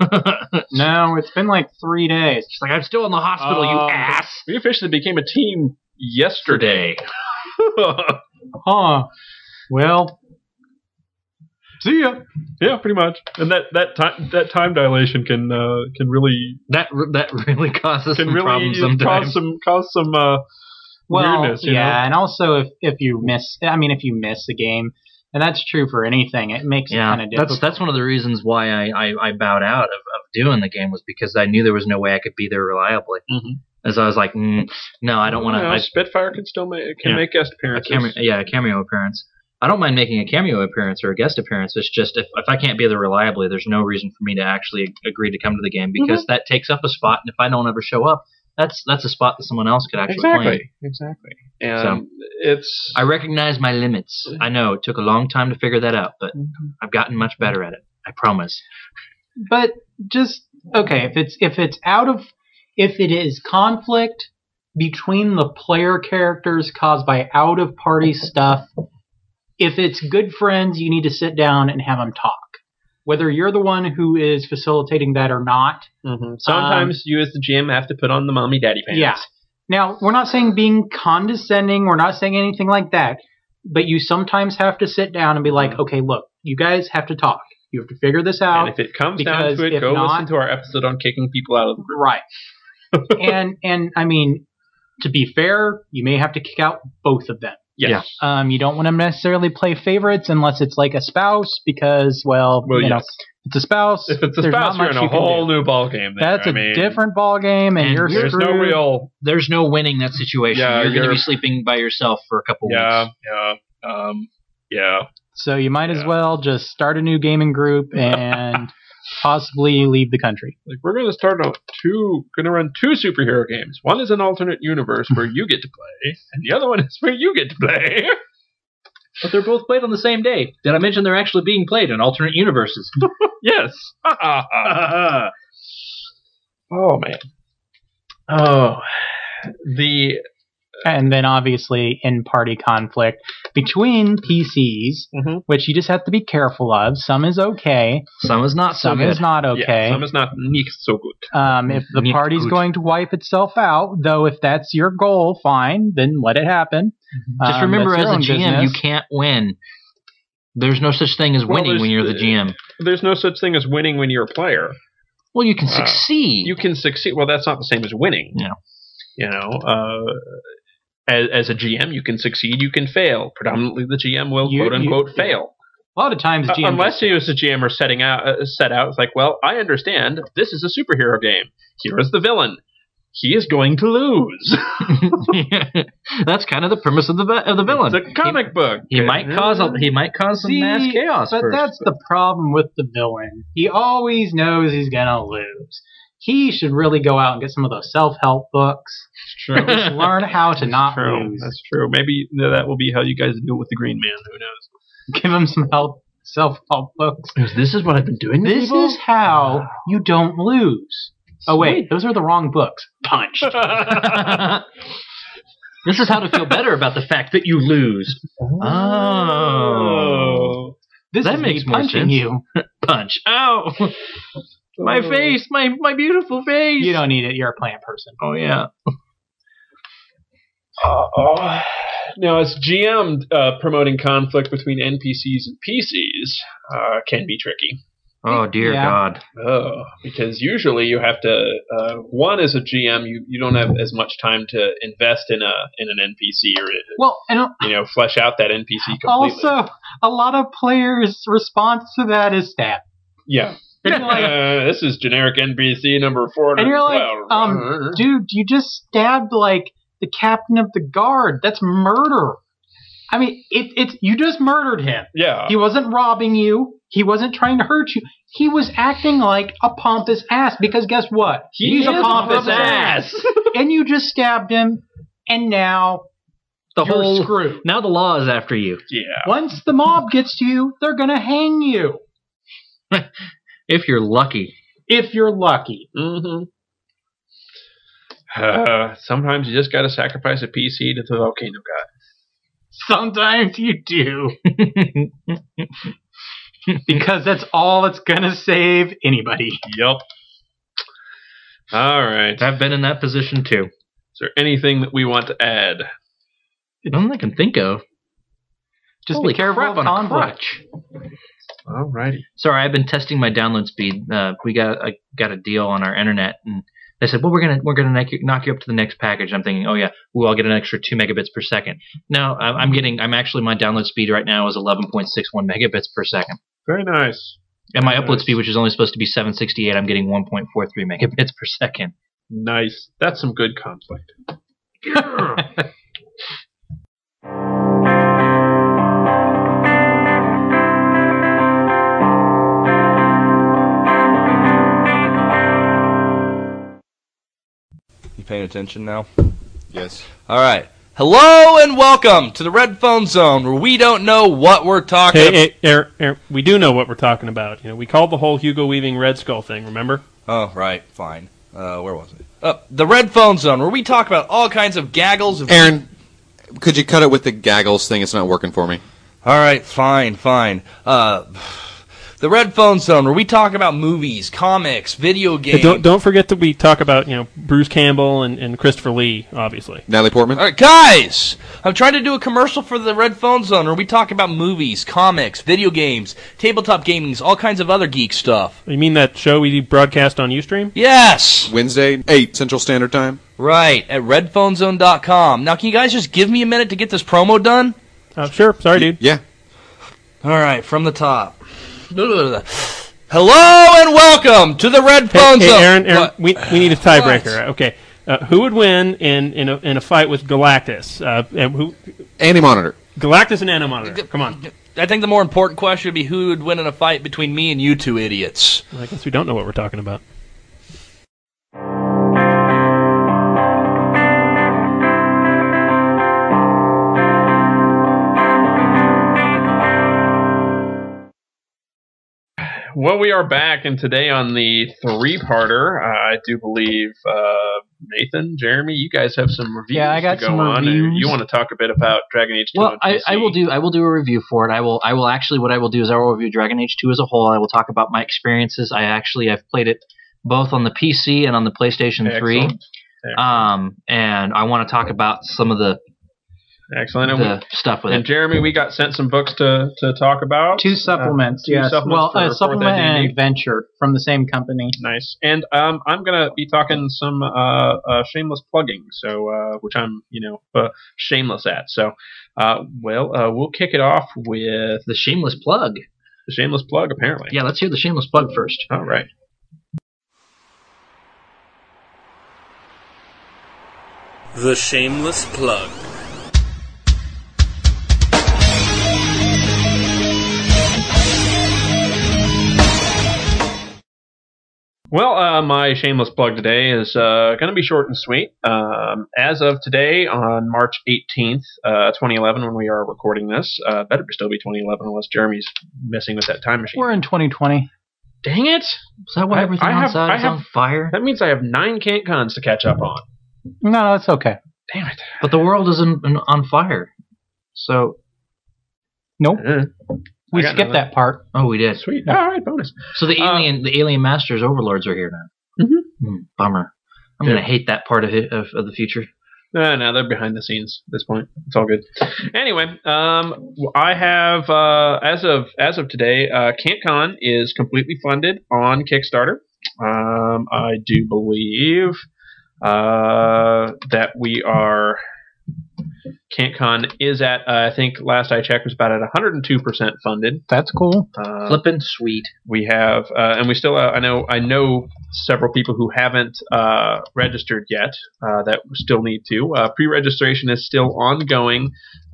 No, it's been like three days. She's like, I'm still in the hospital, you Um, ass. We officially became a team yesterday. Huh. Well, see ya. Yeah, pretty much. And that that time that time dilation can uh, can really That that really causes can some really problems cause sometimes. some cause some uh, Well, weirdness. You yeah, know? and also if if you miss, I mean, if you miss the game, and that's true for anything, it makes it Yeah, kind of difficult. that's that's one of the reasons why I, I, I bowed out of, of doing the game was because I knew there was no way I could be there reliably. Mhm. As I was like, mm, no, I don't want Well, to. Spitfire can still make can Yeah. make guest A appearances. cameo, yeah, a cameo appearance. I don't mind making a cameo appearance or a guest appearance. It's just if, if I can't be there reliably, there's no reason for me to actually agree to come to the game because Mm-hmm. that takes up a spot. And if I don't ever show up, that's that's a spot that someone else could actually play. Exactly, exactly. And it's I recognize my limits. I know it took a long time to figure that out, but Mm-hmm. I've gotten much better at it. I promise. But just okay, if it's if it's out of if it is conflict between the player characters caused by out of party stuff, if it's good friends, you need to sit down and have them talk. Whether you're the one who is facilitating that or not. Mhm. sometimes you as the G M have to put on the mommy daddy pants. Yeah. Now, we're not saying being condescending, we're not saying anything like that, but you sometimes have to sit down and be like, okay, look, you guys have to talk. You have to figure this out. And if it comes down because to it, if go not- listen to our episode on kicking people out of the group. Right. and and I mean, to be fair, you may have to kick out both of them. Yes. Um, you don't want to necessarily play favorites unless it's like a spouse because, well, Well, you know, yes. it's a spouse. If it's a there's spouse, not you're in much a you can whole do. new ball game. There. That's I a mean, different ball game, and, And you're There's screwed. no real. There's no winning that situation. Yeah, you're going to you're- be sleeping by yourself for a couple Yeah, weeks. yeah, um, yeah. So you might as Yeah. well just start a new gaming group and possibly leave the country. Like, we're going to start out two, going to run two superhero games. One is an alternate universe where you get to play, and the other one is where you get to play. But they're both played on the same day. Did I mention they're actually being played in alternate universes? Yes. Oh, man. Oh. The... And then obviously in-party conflict between P Cs, mm-hmm. which you just have to be careful of. Some is okay. Some is not so Some good. is not okay. Yeah, some is not nicht so good. Um, if the Nicht party's gut. going to wipe itself out, though if that's your goal, fine, then let it happen. Just Um, remember, that's as your a own G M, business. you can't win. There's no such thing as Well, winning when there's- you're the G M. There's no such thing as winning when you're a player. Well, you can Uh, succeed. You can succeed. Well, that's not the same as winning. Yeah. You know, uh, as, as a G M, you can succeed, you can fail. Predominantly, the G M will You- quote unquote you- fail. A lot of times, Uh, G M unless you, as a G M, are setting out uh, set out. It's like, well, I understand. This is a superhero game. Here is the villain. He is going to lose. That's kind of the premise of the vi- of the villain. It's a comic he, book. He might cause a, he might cause some See, mass chaos but first. that's the problem with the villain. He always knows he's gonna lose. He should really go out and get some of those self-help books. True. Just learn how to not True. lose. That's true. Maybe you know, that will be how you guys deal with the Green Man. Who knows? Give him some help, self-help books. This is what I've been doing. to This people? is how you don't lose. Oh wait, those are the wrong books. Punched. This is how to feel better about the fact that you lose. Oh, This that is makes me more punching sense. you. Punch! Ow! My face, my my beautiful face. You don't need it. You're a plant person. Oh yeah. Uh, now, as G M, uh, promoting conflict between N P Cs and P Cs uh, can be tricky. Oh dear Yeah. God. Oh, because usually you have to. Uh, one, as a G M, you, you don't have as much time to invest in a in an N P C or Well, and you know flesh out that N P C completely. also a lot of players' response to that is stab. yeah. And you're like, Uh, this is generic N P C number four hundred and you're like, twelve. um, dude, you just stabbed like the captain of the guard. That's murder. I mean, it, it's you just murdered him. yeah. He wasn't robbing you. He wasn't trying to hurt you. He was acting like a pompous ass because guess what? He He's is a pompous ass. And you just stabbed him, and now The you're whole screwed. now the law is after you. yeah. Once the mob gets to you, they're gonna hang you If you're lucky. if you're lucky. Mm-hmm. Uh, sometimes you just got to sacrifice a P C to the volcano god. Sometimes you do. Because that's all that's gonna save anybody. Yep. All right. I've been in that position too. Is there anything that we want to add? Nothing I can think of. Just Holy be careful crap of on a conflict. crutch. All righty. Sorry, I've been testing my download speed. Uh, we got a, got a deal on our internet, and they said, "Well, we're gonna we're gonna knock you, knock you up to the next package." I'm thinking, "Oh yeah, well, I'll get an extra two megabits per second." No, I'm I'm getting. I'm actually my download speed right now is eleven point six one megabits per second, Very nice. and my Very upload nice. speed, which is only supposed to be seven sixty-eight, I'm getting one point four three megabits per second. Nice. That's some good conflict. You paying attention now? Yes. All right. Hello and welcome to the Red Phone Zone, where we don't know what we're talking Hey, about. hey, Aaron, Aaron, we do know what we're talking about. You know, we called the whole Hugo Weaving Red Skull thing. Remember? Oh, right. Fine. Uh, where was it? Uh, the Red Phone Zone, where we talk about all kinds of gaggles of... Aaron, could you cut it with the gaggles thing? It's not working for me. All right. Fine. Fine. Uh... The Red Phone Zone, where we talk about movies, comics, video games. Hey, don't don't forget that we talk about you know Bruce Campbell and, and Christopher Lee, obviously. Natalie Portman? All right, guys! I'm trying to do a commercial for the Red Phone Zone, where we talk about movies, comics, video games, tabletop gaming, all kinds of other geek stuff. You mean that show we broadcast on Ustream? Yes! Wednesday, eight Central Standard Time. Right, at red phone zone dot com. Now, can you guys just give me a minute to get this promo done? Uh, sure. Sorry, dude. Yeah. All right, from the top. Hello and welcome to the Red Phone Hey, Zone. hey Aaron, Aaron What? we we need a tiebreaker. What? Okay, uh, who would win in in a, in a fight with Galactus? Uh, and who? Anti-Monitor. Galactus and Anti-Monitor. Come on. I think the more important question would be who would win in a fight between me and you two idiots. I guess we don't know what we're talking about. Well, we are back, and today on the three-parter, uh, I do believe uh, Nathan, Jeremy, you guys have some reviews Yeah, I got to go some on. reviews. You want to talk a bit about Dragon Age two Well, on I, P C? I will do I will do a review for it. I will I will actually what I will do is I will review Dragon Age two as a whole. I will talk about my experiences. I actually I've played it both on the P C and on the PlayStation three. Excellent. Excellent. Um, and I want to talk about some of the Excellent. And, the we, stuff with and it. Jeremy, we got sent some books to, to talk about. Two supplements, Uh, two yes. supplements well, for- a for supplement the and D an and D. adventure from the same company. Nice. And um, I'm going to be talking some uh, uh, shameless plugging, so uh, which I'm, you know, uh, shameless at. So, uh, well, uh, we'll kick it off with The shameless plug. the shameless plug, apparently. Yeah, let's hear the shameless plug first. All right. The Shameless Plug. Well, uh, my shameless plug today is uh, going to be short and sweet. Um, as of today, on March eighteenth, uh, twenty eleven, when we are recording this, uh, better still be twenty eleven unless Jeremy's messing with that time machine. We're in twenty twenty. Dang it! Is that why I- everything I have- outside I is have- on fire? That means I have nine CanCons to catch up on. No, that's okay. Damn it. But the world isn't in- on fire. So, Nope. Uh, We I got skipped nothing. that part. oh, we did. Sweet. All right, bonus. So the Uh, alien, the alien masters, overlords are here now. Mhm. Hmm, bummer. I'm Yeah. gonna hate that part of it of, of the future. No, no, they're behind the scenes at this point. It's all good. Anyway, um, I have uh, as of as of today, uh, CanCon is completely funded on Kickstarter. Um, I do believe uh, that we are. CanCon is at uh, I think last I checked was about at one hundred two percent funded. That's cool. Uh, Flippin' sweet. we have, uh, and we still, uh, I know, I know several people who haven't uh, registered yet. Uh, that still need to. Uh, pre-registration is still ongoing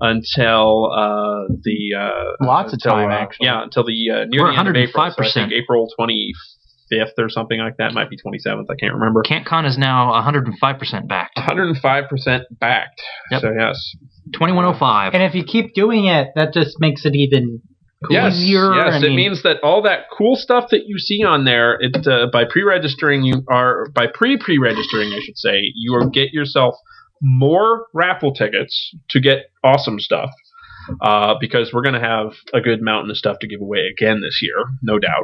until uh, the uh, Lots of until, time, uh, actually. Yeah, until the uh, near We're the end of April. So I one hundred five percent. think April twenty-fifth or something like that. Might be twenty-seventh. I can't remember. CanCon is now one hundred five percent backed. one hundred five percent backed. Yep. So yes. twenty-one oh five. And if you keep doing it, that just makes it even Yes, easier. yes. I It mean, means that all that cool stuff that you see on there, it uh, by pre-registering you are by pre-pre-registering, I should say, you will get yourself more raffle tickets to get awesome stuff. Uh, because we're going to have a good mountain of stuff to give away again this year, no doubt.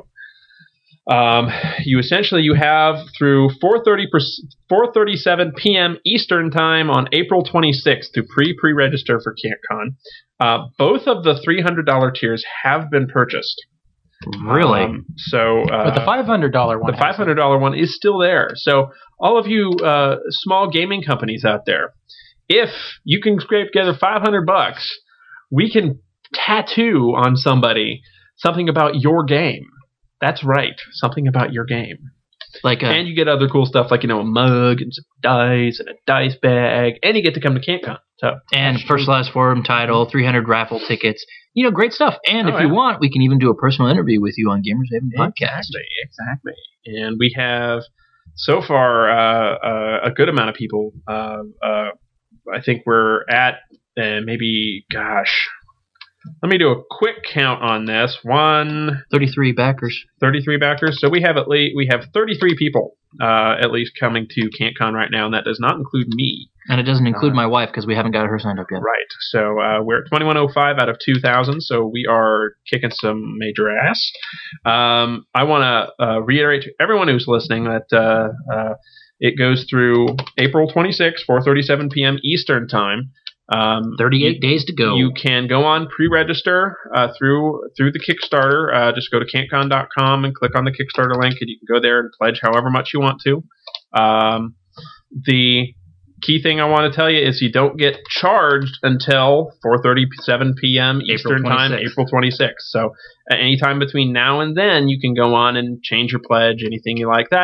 Um, you essentially you have through four thirty-seven p.m. Eastern time on April twenty-sixth to pre-pre-register for CanCon. Uh, both of the three hundred dollars tiers have been purchased. Really? Um, so, uh, but the five hundred dollars one. the five hundred dollars one is still there. So, all of you uh, small gaming companies out there, if you can scrape together five hundred bucks, we can tattoo on somebody something about your game. That's right, something about your game. Like a, And you get other cool stuff like, you know, a mug and some dice and a dice bag, and you get to come to CanCon. So, and personalized forum title, three hundred raffle tickets. You know, great stuff. And Oh, if you yeah. want, we can even do a personal interview with you on Gamers Haven Podcast. Exactly, exactly. And we have so far uh, uh, a good amount of people. Uh, uh, I think we're at uh, maybe, gosh, let me do a quick count on this. One, thirty-three backers. thirty-three backers. So we have at least we have thirty-three people uh, at least coming to CanCon right now, and that does not include me. And it doesn't include Uh, my wife because we haven't got her signed up yet. Right. So uh, we're at twenty-one oh five out of two thousand, so we are kicking some major ass. Um, I want to uh, reiterate to everyone who's listening that uh, uh, it goes through April twenty-sixth, four thirty-seven p.m. Eastern Time. Um, thirty-eight you, days to go. You can go on pre-register uh, through through the Kickstarter. Uh, just go to CanCon dot com and click on the Kickstarter link, and you can go there and pledge however much you want to. Um, the key thing I want to tell you is you don't get charged until four thirty-seven p.m. Eastern Time, April twenty-sixth. So at any time between now and then, you can go on and change your pledge, anything you like that.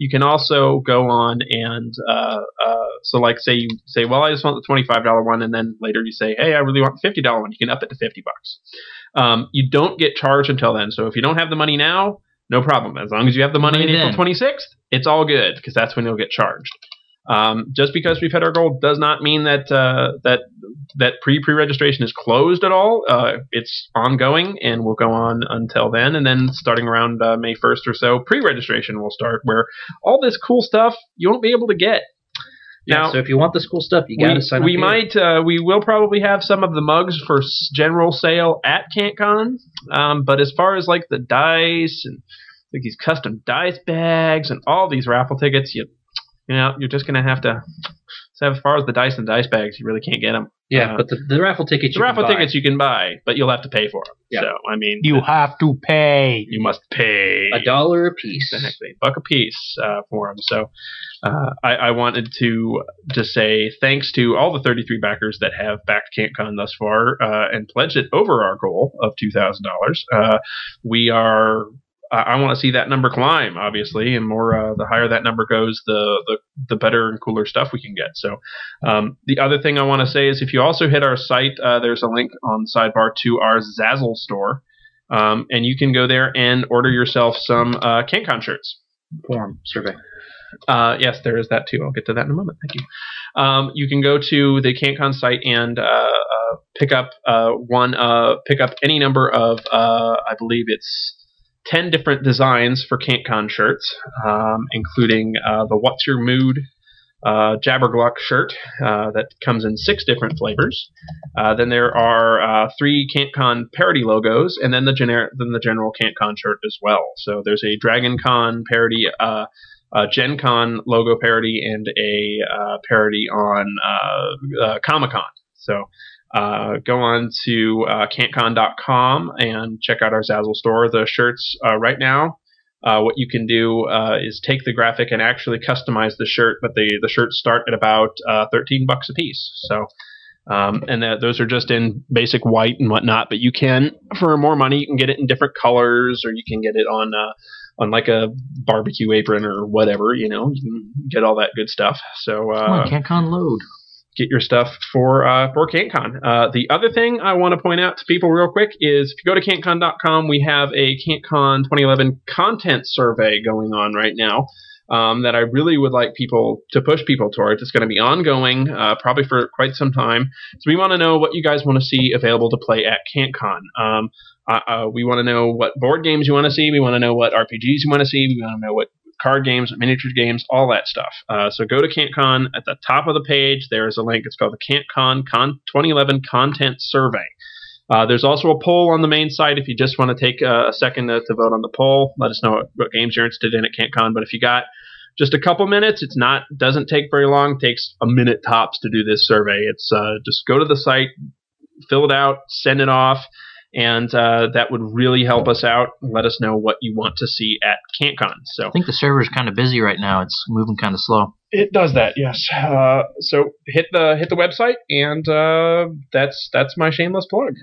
you can also go on and uh, uh, so like say you say, well, I just want the twenty-five dollars one, and then later you say, hey, I really want the fifty dollars one. You can up it to fifty bucks. Um, you don't get charged until then. So if you don't have the money now, no problem. As long as you have the money on April twenty-sixth, it's all good because that's when you'll get charged. Um, just because we've hit our goal does not mean that uh, that that pre pre registration is closed at all. Uh, it's ongoing and will go on until then. And then starting around uh, May first or so, pre registration will start, where all this cool stuff you won't be able to get. Yeah, Now, so if you want this cool stuff, you got to we, sign up. we here. might, uh, we will probably have some of the mugs for s- general sale at CantCon. Um, but as far as like the dice and like these custom dice bags and all these raffle tickets, you, you know, you're just gonna have to. So as far as the dice and dice bags, you really can't get them. Yeah, uh, but the, the raffle tickets, the you raffle can buy. tickets you can buy, but you'll have to pay for them. Yeah. So I mean, You have to pay. you must pay a dollar a piece. Exactly, buck a piece uh, for them. So uh, I, I wanted to just say thanks to all the thirty-three backers that have backed CantCon thus far uh, and pledged it over our goal of two thousand dollars. Uh, we are. I want to see that number climb, obviously, and more. Uh, the higher that number goes, the, the the better and cooler stuff we can get. So, um, the other thing I want to say is, if you also hit our site, uh, there's a link on the sidebar to our Zazzle store, um, and you can go there and order yourself some uh, CantCon shirts. Form survey. Uh, yes, there is that too. I'll get to that in a moment. Thank you. Um, you can go to the CantCon site and uh, uh, pick up uh, one. Uh, pick up any number of. Uh, I believe it's ten different designs for CantCon shirts, um, including uh, the What's Your Mood uh, Jabbergluck shirt uh, that comes in six different flavors. Uh, then there are uh, three CantCon parody logos, and then the gener- then the general CantCon shirt as well. So there's a DragonCon parody, uh, a Gen Con logo parody, and a uh, parody on uh, uh, Comic-Con. So Uh, go on to uh, cantcon dot com and check out our Zazzle store. The shirts uh, right now, uh, what you can do uh, is take the graphic and actually customize the shirt, but the, the shirts start at about uh, thirteen bucks a piece. So, um, and that, those are just in basic white and whatnot, but you can, for more money, you can get it in different colors, or you can get it on uh, on like a barbecue apron or whatever, you know, you can get all that good stuff. So, uh, Come on, CantCon load. Get your stuff for uh, for CantCon. Uh, the other thing I want to point out to people real quick is if you go to cantcon dot com, we have a CantCon twenty eleven content survey going on right now um, that I really would like people to push people towards. It's going to be ongoing, uh, probably for quite some time. So we want to know what you guys want to see available to play at CantCon. Um, uh, uh, we want to know what board games you want to see. We want to know what R P Gs you want to see. We want to know what card games, miniature games, all that stuff. Uh, so go to CantCon. At the top of the page, there is a link. It's called the CantCon Con twenty eleven Content Survey. Uh, there's also a poll on the main site if you just want to take uh, a second to, to vote on the poll. Let us know what, what games you're interested in at CantCon. But if you got just a couple minutes, it's not doesn't take very long. It takes a minute tops to do this survey. It's uh, just go to the site, fill it out, send it off. And uh, that would really help us out. Let us know what you want to see at CantCon. So I think the server's kind of busy right now. It's moving kind of slow. it does that, yes. Uh, so hit the hit the website, and uh, that's that's my shameless plug.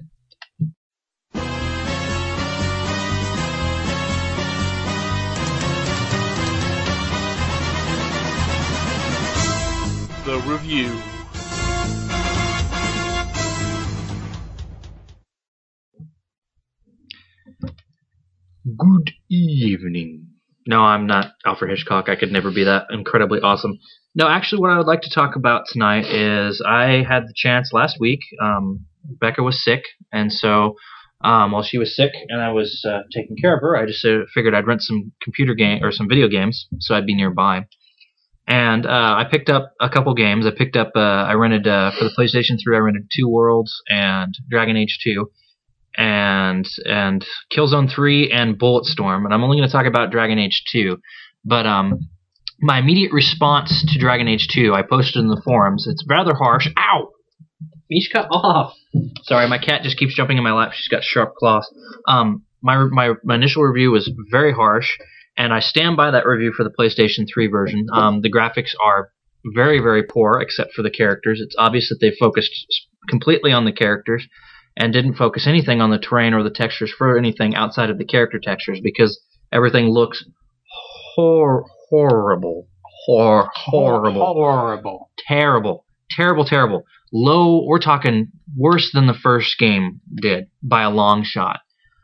The review. Good evening. No, I'm not Alfred Hitchcock. I could never be that incredibly awesome. No, actually, what I would like to talk about tonight is I had the chance last week. Um, Becca was sick, and so um, while she was sick and I was uh, taking care of her, I just uh, figured I'd rent some computer game or some video games so I'd be nearby. And uh, I picked up a couple games. I picked up. Uh, I rented uh, for the PlayStation three. I rented Two Worlds and Dragon Age two. and and Killzone three and Bulletstorm, and I'm only going to talk about Dragon Age two. But um, my immediate response to Dragon Age two, I posted in the forums. It's rather harsh. Ow! Each cut off. Sorry, my cat just keeps jumping in my lap. She's got sharp claws. Um, my my my initial review was very harsh, and I stand by that review for the PlayStation three version. Um, the graphics are very very poor, except for the characters. It's obvious that they focused completely on the characters and didn't focus anything on the terrain or the textures for anything outside of the character textures, because everything looks hor- horrible, hor- horrible, horrible, terrible, terrible, terrible. Low. We're talking worse than the first game did by a long shot.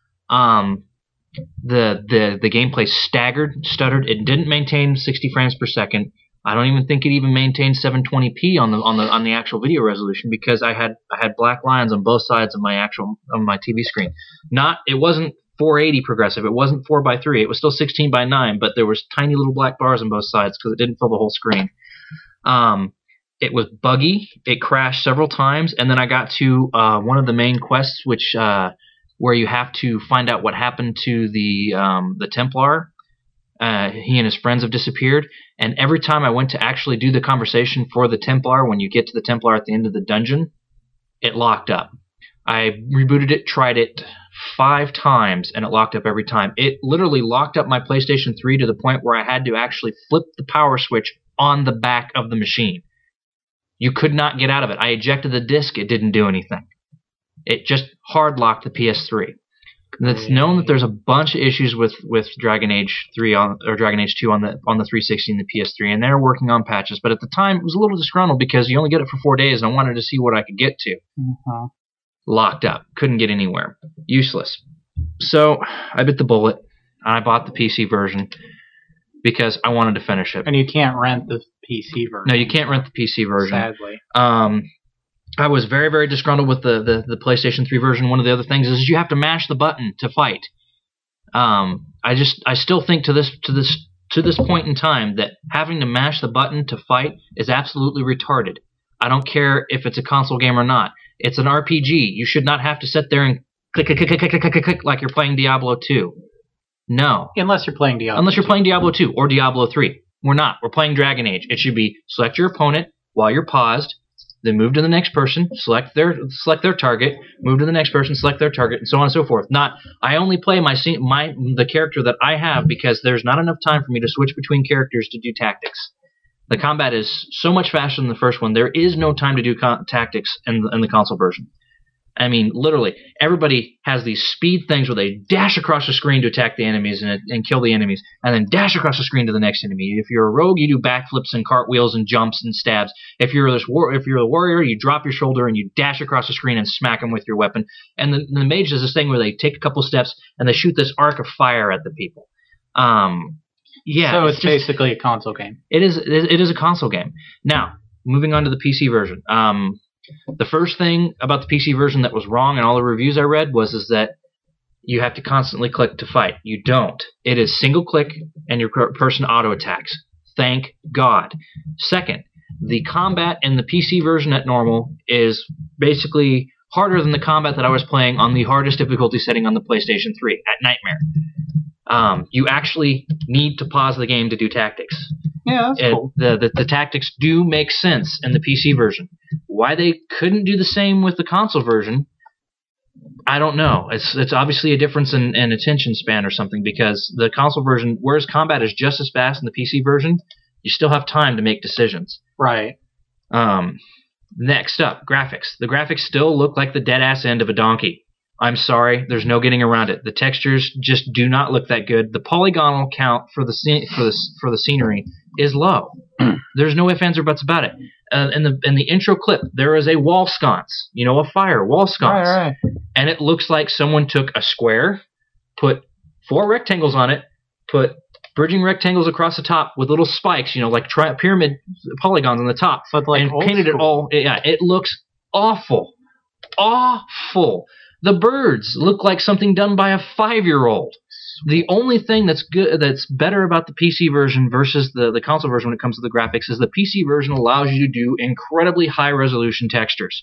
Um, the the the gameplay staggered, stuttered. It didn't maintain sixty frames per second. I don't even think it even maintained seven twenty p on the on the on the actual video resolution because I had I had black lines on both sides of my actual of my T V screen. Not it wasn't four eighty progressive. It wasn't four by three. It was still sixteen by nine, but there was tiny little black bars on both sides because it didn't fill the whole screen. Um, it was buggy. It crashed several times, and then I got to uh, one of the main quests, which uh, where you have to find out what happened to the um, the Templar. Uh, he and his friends have disappeared, and every time I went to actually do the conversation for the Templar, when you get to the Templar at the end of the dungeon, it locked up. I rebooted it, tried it five times, and it locked up every time. It literally locked up my PlayStation three to the point where I had to actually flip the power switch on the back of the machine. You could not get out of it. I ejected the disc, it didn't do anything. It just hard locked the P S three. It's known that there's a bunch of issues with, with Dragon Age three on or Dragon Age two on the on the three sixty and the P S three, and they're working on patches. But at the time, it was a little disgruntled because you only get it for four days, and I wanted to see what I could get to. Mm-hmm. Locked up, couldn't get anywhere, useless. So I bit the bullet, and I bought the P C version because I wanted to finish it. And you can't rent the P C version. No, you can't rent the P C version. Sadly. Um, I was very, very disgruntled with the, the, the PlayStation three version. One of the other things is you have to mash the button to fight. Um, I just, I still think to this, to this, to this point in time that having to mash the button to fight is absolutely retarded. I don't care if it's a console game or not. It's an R P G. You should not have to sit there and click, click, click, click, click, click, click, click like you're playing Diablo two. No. Unless you're playing Diablo. Unless you're playing Diablo two or Diablo three. We're not. We're playing Dragon Age. It should be select your opponent while you're paused. Then move to the next person, select their select their target, move to the next person, select their target, and so on and so forth. Not I only play my my the character that I have because there's not enough time for me to switch between characters to do tactics. The combat is so much faster than the first one. There is no time to do con- tactics in, in the console version. I mean, literally, everybody has these speed things where they dash across the screen to attack the enemies and, and kill the enemies, and then dash across the screen to the next enemy. If you're a rogue, you do backflips and cartwheels and jumps and stabs. If you're this war- if you're a warrior, you drop your shoulder and you dash across the screen and smack them with your weapon. And the, the mage does this thing where they take a couple steps and they shoot this arc of fire at the people. Um, yeah. So it's, it's just, basically a console game. It is. It is a console game. Now, moving on to the P C version. Um, The first thing about the P C version that was wrong in all the reviews I read was is that you have to constantly click to fight. You don't. It is single click and your person auto attacks. Thank God. Second, the combat in the P C version at normal is basically harder than the combat that I was playing on the hardest difficulty setting on the PlayStation three at Nightmare. Um, you actually need to pause the game to do tactics. Yeah, that's it, cool. The, the the tactics do make sense in the P C version. Why they couldn't do the same with the console version, I don't know. It's it's obviously a difference in, in attention span or something because the console version, whereas combat is just as fast in the P C version, you still have time to make decisions. Right. Um, next up, graphics. The graphics still look like the dead-ass end of a donkey. I'm sorry, there's no getting around it. The textures just do not look that good. The polygonal count for the scene, for the for the scenery is low. There's no ifs, ands, or buts about it. Uh, in the in the intro clip, there is a wall sconce. You know, a fire wall sconce, Right, right. and it looks like someone took a square, put four rectangles on it, put bridging rectangles across the top with little spikes. You know, like tri- pyramid polygons on the top, But like and old painted it school. all. Yeah, it looks awful, awful. The birds look like something done by a five-year-old. The only thing that's good, that's better about the P C version versus the, the console version when it comes to the graphics is the P C version allows you to do incredibly high-resolution textures.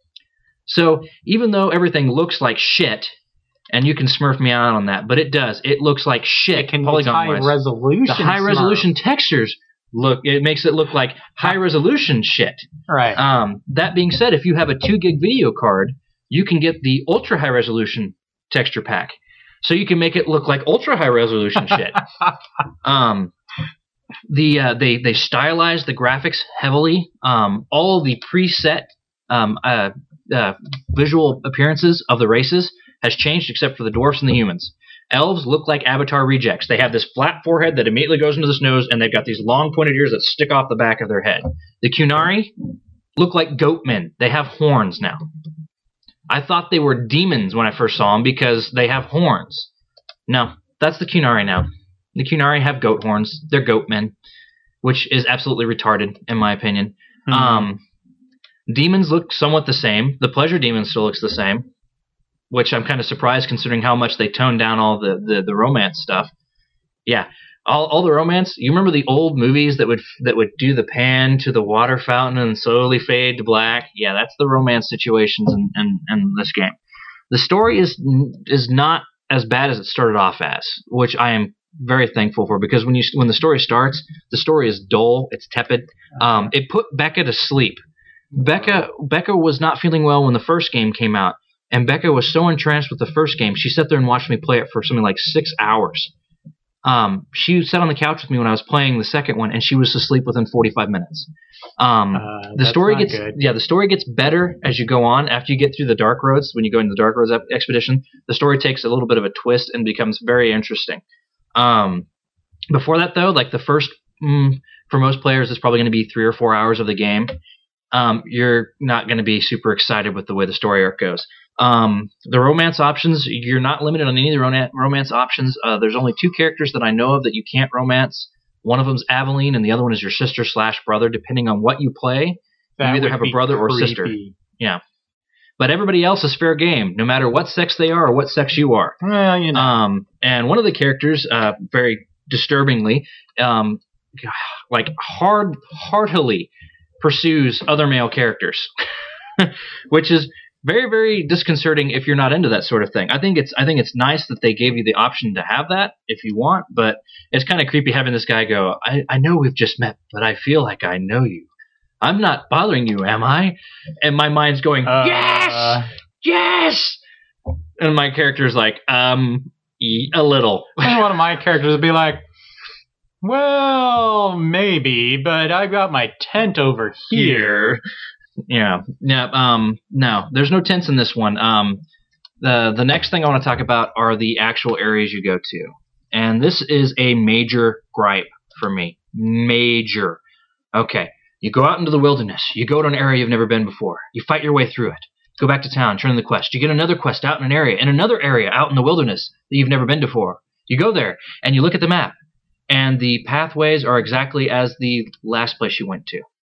So even though everything looks like shit, and you can smurf me out on that, but it does. It looks like shit. It can be polygon-wise. high resolution. The high-resolution textures look. It makes it look like high-resolution shit. Right. Um, that being said, if you have a two gig video card, you can get the ultra high resolution texture pack, so you can make it look like ultra high resolution shit. Um, the uh, they they stylized the graphics heavily. Um, all the preset um, uh, uh, visual appearances of the races has changed except for the dwarfs and the humans. Elves look like Avatar rejects. They have this flat forehead that immediately goes into this nose, and they've got these long pointed ears that stick off the back of their head. The Qunari look like goatmen. They have horns now. I thought they were demons when I first saw them because they have horns. No, that's the Qunari now. The Qunari have goat horns. They're goatmen, which is absolutely retarded, in my opinion. Mm-hmm. Um, demons look somewhat the same. The pleasure demon still looks the same, which I'm kind of surprised considering how much they toned down all the, the, the romance stuff. Yeah, all all the romance. You remember the old movies that would that would do the pan to the water fountain and slowly fade to black? Yeah, that's the romance situations in, in, in this game. The story is is not as bad as it started off as, which I am very thankful for, because when you when the story starts, the story is dull, it's tepid. Um, it put Becca to sleep. Becca Becca was not feeling well when the first game came out, and Becca was so entranced with the first game, she sat there and watched me play it for something like six hours. Um, she sat on the couch with me when I was playing the second one, and she was asleep within forty-five minutes. Um, uh, the story gets good. yeah, the story gets better as you go on. After you get through the Dark Roads, when you go into the Dark Roads expedition, the story takes a little bit of a twist and becomes very interesting. Um, before that, though, like the first, mm, for most players, it's probably going to be three or four hours of the game. Um, you're not going to be super excited with the way the story arc goes. Um, the romance options, you're not limited on any of the rom- romance options. Uh, there's only two characters that I know of that you can't romance. One of them's Aveline, and the other one is your sister slash brother, depending on what you play. That you either have a brother or creepy. sister. Yeah. But everybody else is fair game, no matter what sex they are or what sex you are. Well, you know. Um, and one of the characters, uh, very disturbingly, um, like hard, heartily pursues other male characters, which is very, very disconcerting if you're not into that sort of thing. I think it's I think it's nice that they gave you the option to have that if you want, but it's kind of creepy having this guy go, I, I know we've just met, but I feel like I know you. I'm not bothering you, am I? And my mind's going, uh, yes! Yes! And my character's like, um, a little. And one of my characters would be like, well, maybe, but I've got my tent over here. Yeah, yeah. Um, no, there's no tents in this one. Um, the the next thing I want to talk about are the actual areas you go to, and this is a major gripe for me. Major. Okay, you go out into the wilderness. You go to an area you've never been before. You fight your way through it. Go back to town. Turn in the quest. You get another quest out in an area, in another area out in the wilderness that you've never been before. You go there and you look at the map, and the pathways are exactly as the last place you went to.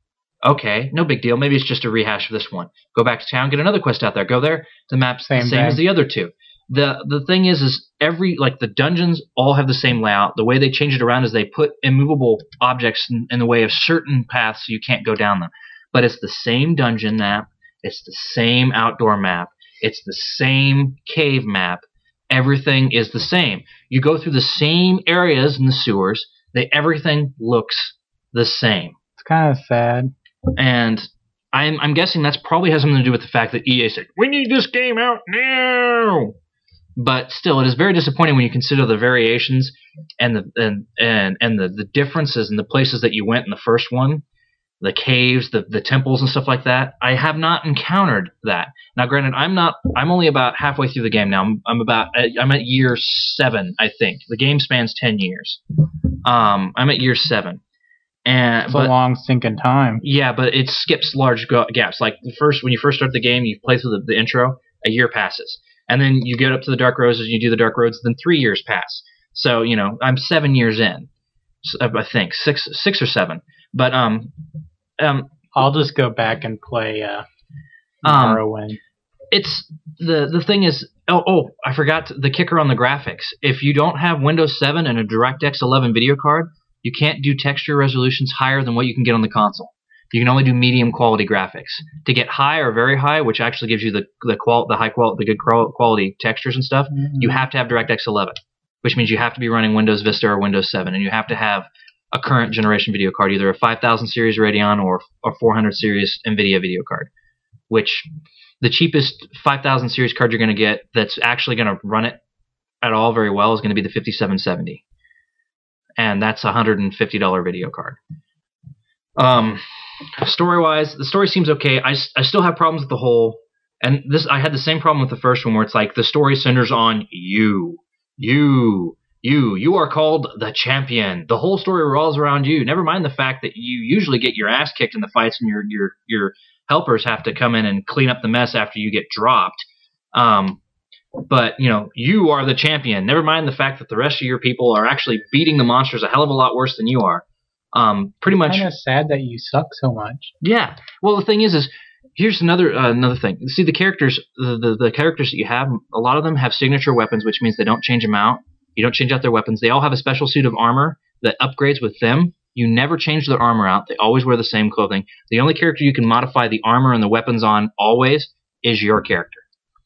Okay, no big deal. Maybe it's just a rehash of this one. Go back to town, get another quest out there. Go there. The map's same the same thing. as the other two. The the thing is, is every like the dungeons all have the same layout. The way they change it around is they put immovable objects in, in the way of certain paths so you can't go down them. But it's the same dungeon map. It's the same outdoor map. It's the same cave map. Everything is the same. You go through the same areas in the sewers. They everything looks the same. It's kind of sad. And I'm, I'm guessing that's probably has something to do with the fact that E A said, we need this game out now. But still, it is very disappointing when you consider the variations and the and and, and the, the differences in the places that you went in the first one, the caves, the, the temples and stuff like that. I have not encountered that. Now, granted, I'm not. I'm only about halfway through the game now. I'm, I'm about. I'm at year seven, I think. The game spans ten years. Um, I'm at year seven. And, it's but, a long sinking time. Yeah, but it skips large go- gaps. Like the first, when you first start the game, you play through the, the intro. A year passes, and then you get up to the Dark Roads, and you do the Dark Roads. Then three years pass. So you know, I'm seven years in. I think six, six or seven. But um, um, I'll just go back and play uh, um, Morrowind. It's the the thing is. Oh, oh, I forgot the kicker on the graphics. If you don't have Windows seven and a DirectX eleven video card, you can't do texture resolutions higher than what you can get on the console. You can only do medium quality graphics. To get high or very high, which actually gives you the the qual the high quality, the good quality textures and stuff, mm-hmm. you have to have DirectX eleven, which means you have to be running Windows Vista or Windows seven, and you have to have a current generation video card, either a five thousand series Radeon or a four hundred series NVIDIA video card. Which the cheapest five thousand series card you're going to get that's actually going to run it at all very well is going to be the fifty-seven seventy. And that's a one hundred fifty dollars video card. Um, story-wise, the story seems okay. I, I still have problems with the whole... And this I had the same problem with the first one where it's like the story centers on you. You, you, you are called the champion. The whole story revolves around you. Never mind the fact that you usually get your ass kicked in the fights and your your your helpers have to come in and clean up the mess after you get dropped. Um, but, you know, you are the champion. Never mind the fact that the rest of your people are actually beating the monsters a hell of a lot worse than you are. Um, pretty much. Kind of sad that you suck so much. Yeah. Well, the thing is, is here's another uh, another thing. See, the characters, the, the the characters that you have, a lot of them have signature weapons, which means they don't change them out. You don't change out their weapons. They all have a special suit of armor that upgrades with them. You never change their armor out. They always wear the same clothing. The only character you can modify the armor and the weapons on always is your character.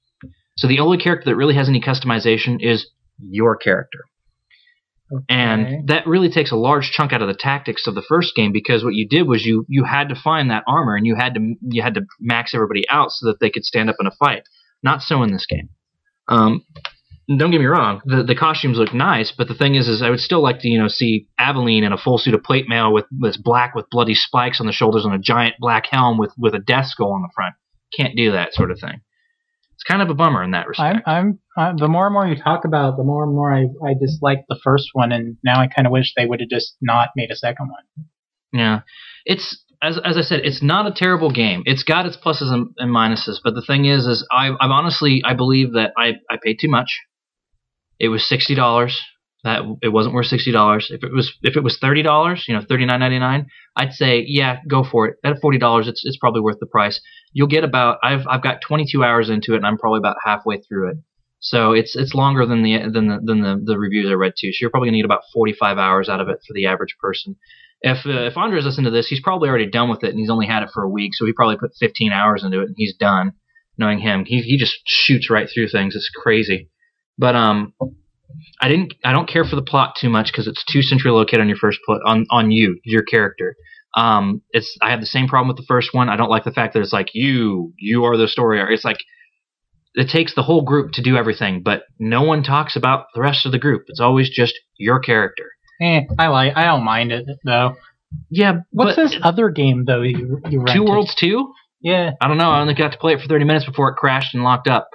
So the only character that really has any customization is your character. Okay. And that really takes a large chunk out of the tactics of the first game, because what you did was you you had to find that armor and you had to you had to max everybody out so that they could stand up in a fight. Not so in this game. Um, don't get me wrong, the the costumes look nice, but the thing is, is I would still like to you know see Aveline in a full suit of plate mail with this black with bloody spikes on the shoulders and a giant black helm with with a death skull on the front. Can't do that sort of thing. It's kind of a bummer in that respect. I'm, I'm, I'm the more and more you talk about it, the more and more I, I dislike the first one, and now I kind of wish they would have just not made a second one. Yeah, it's as as I said, it's not a terrible game. It's got its pluses and, and minuses, but the thing is, is I I'm honestly I believe that I, I paid too much. It was sixty dollars. That it wasn't worth sixty dollars. If it was if it was thirty dollars, you know, thirty nine ninety nine, I'd say yeah, go for it. At forty dollars, it's it's probably worth the price. You'll get about I've I've got twenty two hours into it, and I'm probably about halfway through it. So it's it's longer than the than the than the, the reviews I read too. So you're probably gonna need about forty five hours out of it for the average person. If uh, if Andre's listened to this, he's probably already done with it, and he's only had it for a week, so he probably put fifteen hours into it, and he's done. Knowing him, he he just shoots right through things. It's crazy, but um. I didn't. I don't care for the plot too much because it's too centrally located on your first pl- on on you, your character. Um, it's. I have the same problem with the first one. I don't like the fact that it's like you, you are the story. It's like it takes the whole group to do everything, but no one talks about the rest of the group. It's always just your character. Eh, I like. I don't mind it though. Yeah. What's this other game though? You, you rented? Two Worlds two? Yeah. I don't know. I only got to play it for thirty minutes before it crashed and locked up.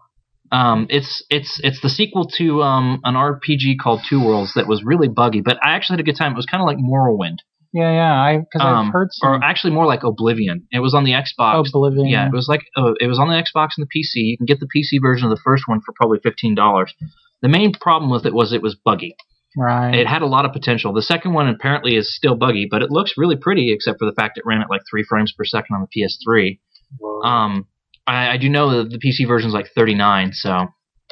Um, it's it's it's the sequel to um, an R P G called Two Worlds that was really buggy, but I actually had a good time. It was kind of like Morrowind. Yeah, yeah, I because um, I've heard some. Or actually more like Oblivion. It was on the Xbox. Oblivion. Yeah, it was like uh, it was on the Xbox and the P C. You can get the P C version of the first one for probably fifteen dollars. The main problem with it was it was buggy. Right. It had a lot of potential. The second one apparently is still buggy, but it looks really pretty, except for the fact it ran at like three frames per second on the P S three. Whoa. Um, I, I do know that the P C version is like thirty-nine, so.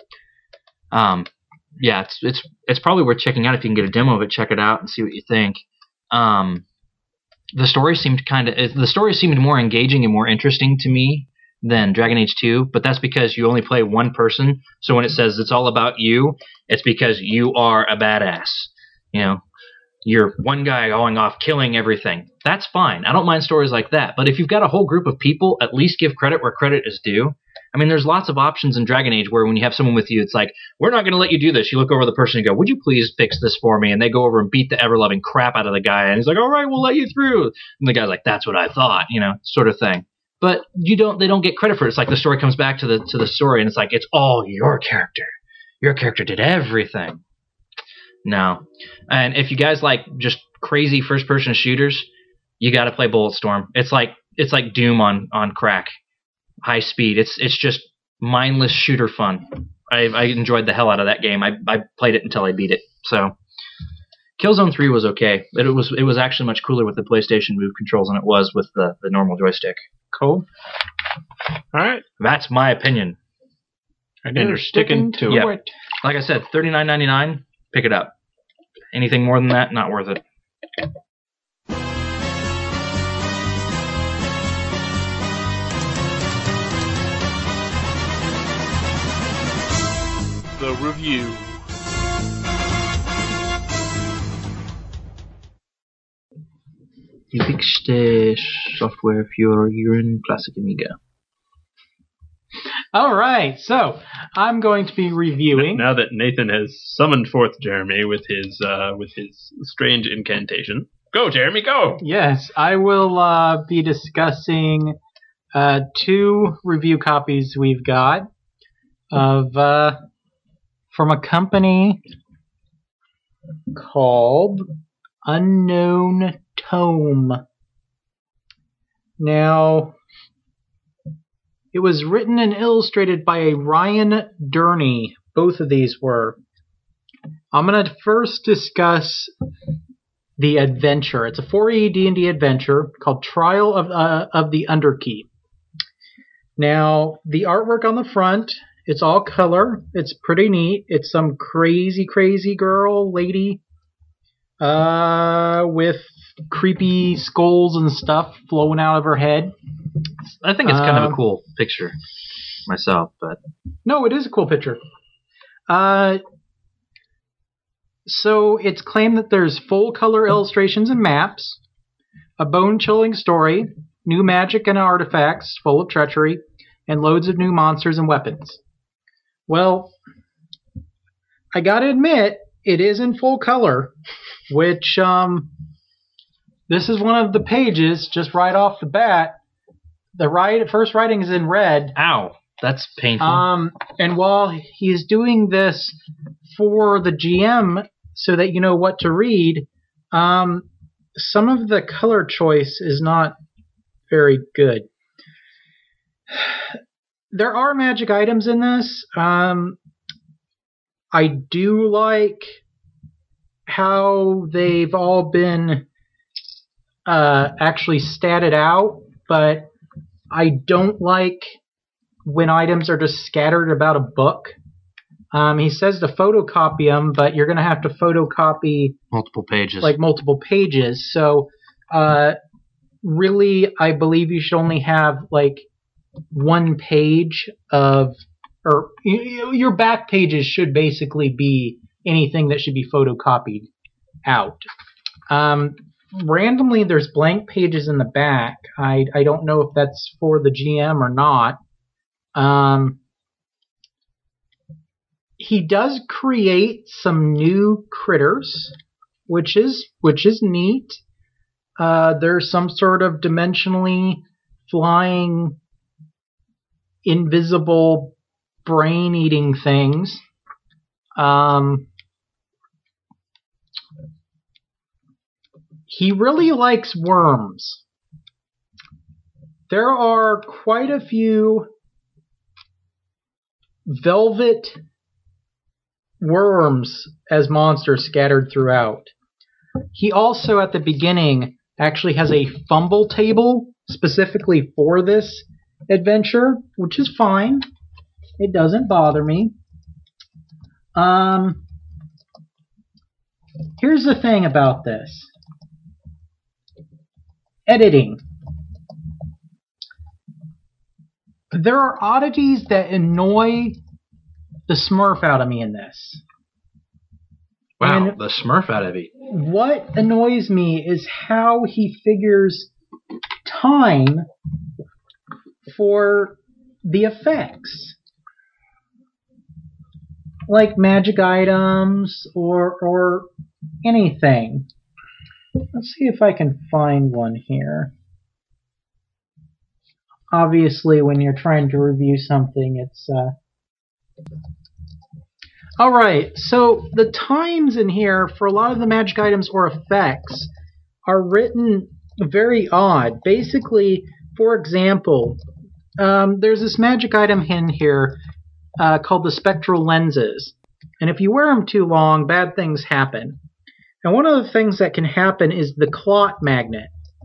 Um, yeah, it's it's it's probably worth checking out if you can get a demo of it. Check it out and see what you think. Um, the story seemed kind of the story seemed more engaging and more interesting to me than Dragon Age two, but that's because you only play one person. So when it says it's all about you, it's because you are a badass. You know, you're one guy going off killing everything. That's fine. I don't mind stories like that. But if you've got a whole group of people, at least give credit where credit is due. I mean, there's lots of options in Dragon Age where when you have someone with you, it's like, we're not going to let you do this. You look over the person and go, would you please fix this for me? And they go over and beat the ever-loving crap out of the guy. And he's like, all right, we'll let you through. And the guy's like, that's what I thought, you know, sort of thing. But you don't. They don't get credit for it. It's like the story comes back to the to the story, and it's like, it's all your character. Your character did everything. No. And if you guys like just crazy first-person shooters, you got to play Bulletstorm. It's like it's like Doom on, on crack. High speed. It's it's just mindless shooter fun. I, I enjoyed the hell out of that game. I, I played it until I beat it. So Killzone three was okay, but it was it was actually much cooler with the PlayStation Move controls than it was with the, the normal joystick. Cool. All right, that's my opinion. And you're sticking to yeah. it. Like I said, thirty-nine ninety-nine. Pick it up. Anything more than that, not worth it. The review. Die wichtigste Software für Ihren Classic Amiga. All right, so I'm going to be reviewing. Now that Nathan has summoned forth Jeremy with his uh, with his strange incantation, go, Jeremy, go. Yes, I will uh, be discussing uh, two review copies we've got of uh, from a company called Unknown Tome. Now, it was written and illustrated by Ryan Durney. Both of these were. I'm going to first discuss the adventure. It's a four E D and D adventure called Trial of, uh, of the Underkeep. Now, the artwork on the front, it's all color. It's pretty neat. It's some crazy, crazy girl, lady, uh, with creepy skulls and stuff flowing out of her head. I think it's kind um, of a cool picture myself, but no, it is a cool picture. Uh, so it's claimed that there's full color illustrations and maps, a bone-chilling story, new magic and artifacts full of treachery, and loads of new monsters and weapons. Well, I gotta admit, it is in full color, which, um, this is one of the pages, just right off the bat. The right, first writing is in red. Ow, that's painful. Um, and while he's doing this for the G M so that you know what to read, um, some of the color choice is not very good. There are magic items in this. Um, I do like how they've all been uh, actually statted out, but I don't like when items are just scattered about a book. Um, he says to photocopy them, but you're going to have to photocopy multiple pages. Like multiple pages. So, uh, really, I believe you should only have like one page of, or you, your back pages should basically be anything that should be photocopied out. Um, randomly, there's blank pages in the back. I I don't know if that's for the G M or not. Um, he does create some new critters, which is which is neat. Uh, there's some sort of dimensionally flying, invisible, brain-eating things. Um, he really likes worms. There are quite a few velvet worms as monsters scattered throughout. He also, at the beginning, actually has a fumble table specifically for this adventure, which is fine. It doesn't bother me. Um, here's the thing about this. Editing. There are oddities that annoy the Smurf out of me in this. Wow, and the Smurf out of me. What annoys me is how he figures time for the effects. Like magic items or or anything. Let's see if I can find one here. Obviously, when you're trying to review something, it's... Uh... Alright, so the times in here for a lot of the magic items or effects are written very odd. Basically, for example, um, there's this magic item in here uh, called the spectral lenses. And if you wear them too long, bad things happen. And one of the things that can happen is the clot magnet.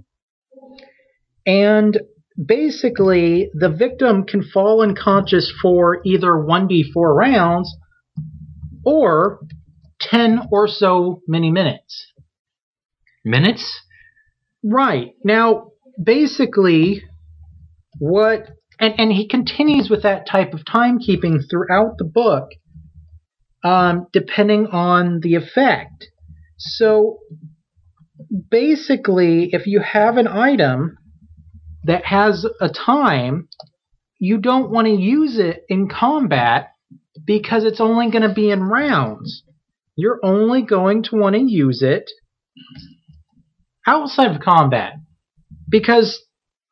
And basically, the victim can fall unconscious for either one d four rounds or ten or so many minutes. Minutes? Right. Now, basically, what... And, and he continues with that type of timekeeping throughout the book, um, depending on the effect. So, basically, if you have an item that has a time, you don't want to use it in combat because it's only going to be in rounds. You're only going to want to use it outside of combat, because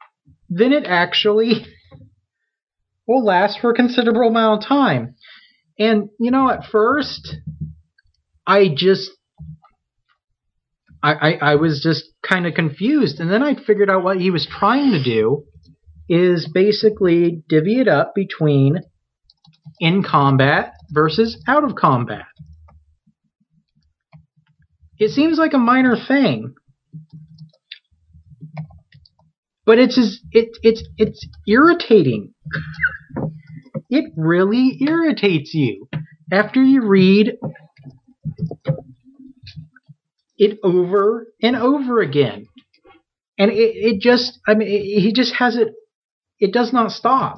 then it actually will last for a considerable amount of time. And, you know, at first, I just, I, I, I was just kind of confused. And then I figured out what he was trying to do is basically divvy it up between in combat versus out of combat. It seems like a minor thing, but it's just, it it's it's irritating. It really irritates you after you read it over and over again, and it it just I mean it, he just has it. It does not stop.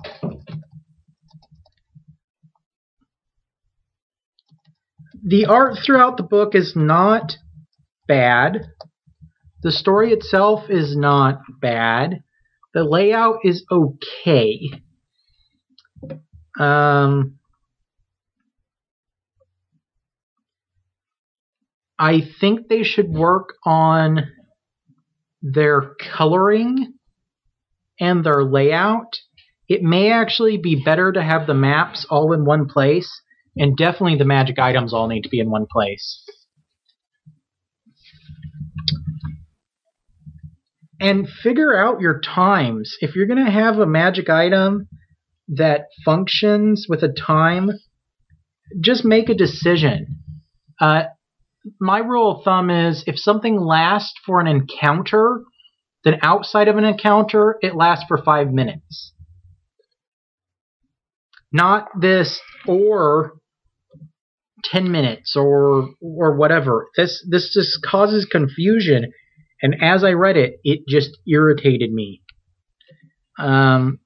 The art throughout the book is not bad. The story itself is not bad. The layout is okay. Um, I think they should work on their coloring and their layout. It may actually be better to have the maps all in one place, and definitely the magic items all need to be in one place. And figure out your times. If you're going to have a magic item that functions with a time, just make a decision. Uh, my rule of thumb is if something lasts for an encounter, then outside of an encounter, it lasts for five minutes. Not this or ten minutes or or whatever. This this just causes confusion. And as I read it, it just irritated me. Um,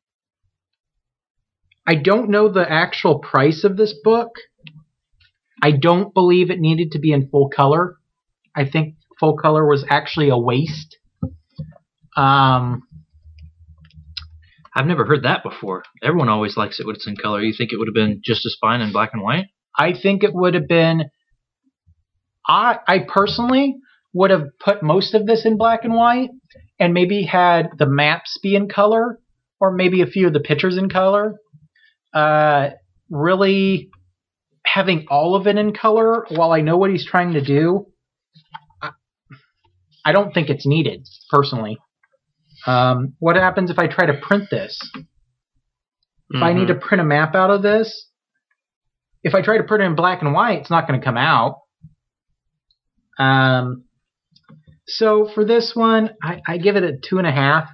I don't know the actual price of this book. I don't believe it needed to be in full color. I think full color was actually a waste. Um, I've never heard that before. Everyone always likes it when it's in color. You think it would have been just as fine in black and white? I think it would have been... I, I personally... would have put most of this in black and white and maybe had the maps be in color or maybe a few of the pictures in color. Uh, really having all of it in color, while I know what he's trying to do, I, I don't think it's needed, personally. Um, what happens if I try to print this? If mm-hmm. I need to print a map out of this, if I try to print it in black and white, it's not going to come out. Um... So for this one, I, I give it a two and a half.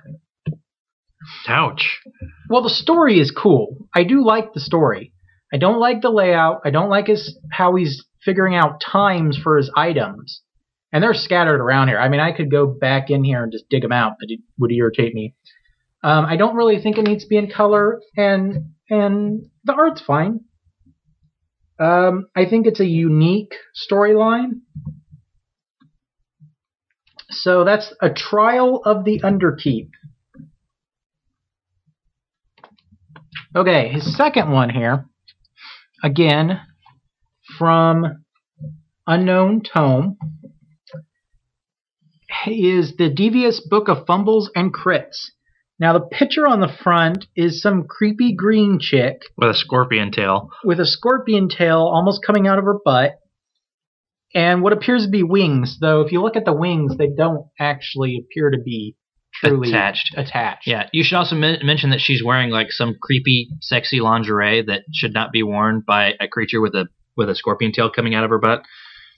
Ouch. Well, the story is cool. I do like the story. I don't like the layout. I don't like his how he's figuring out times for his items. And they're scattered around here. I mean, I could go back in here and just dig them out, but it would irritate me. Um, I don't really think it needs to be in color, and and the art's fine. Um, I think it's a unique storyline. So that's A Trial of the Underkeep. Okay, his second one here, again, from Unknown Tome, is The Devious Book of Fumbles and Crits. Now, the picture on the front is some creepy green chick. With a scorpion tail. With a scorpion tail almost coming out of her butt. And what appears to be wings, though if you look at the wings, they don't actually appear to be truly attached. attached. Yeah, you should also men- mention that she's wearing like some creepy, sexy lingerie that should not be worn by a creature with a with a scorpion tail coming out of her butt.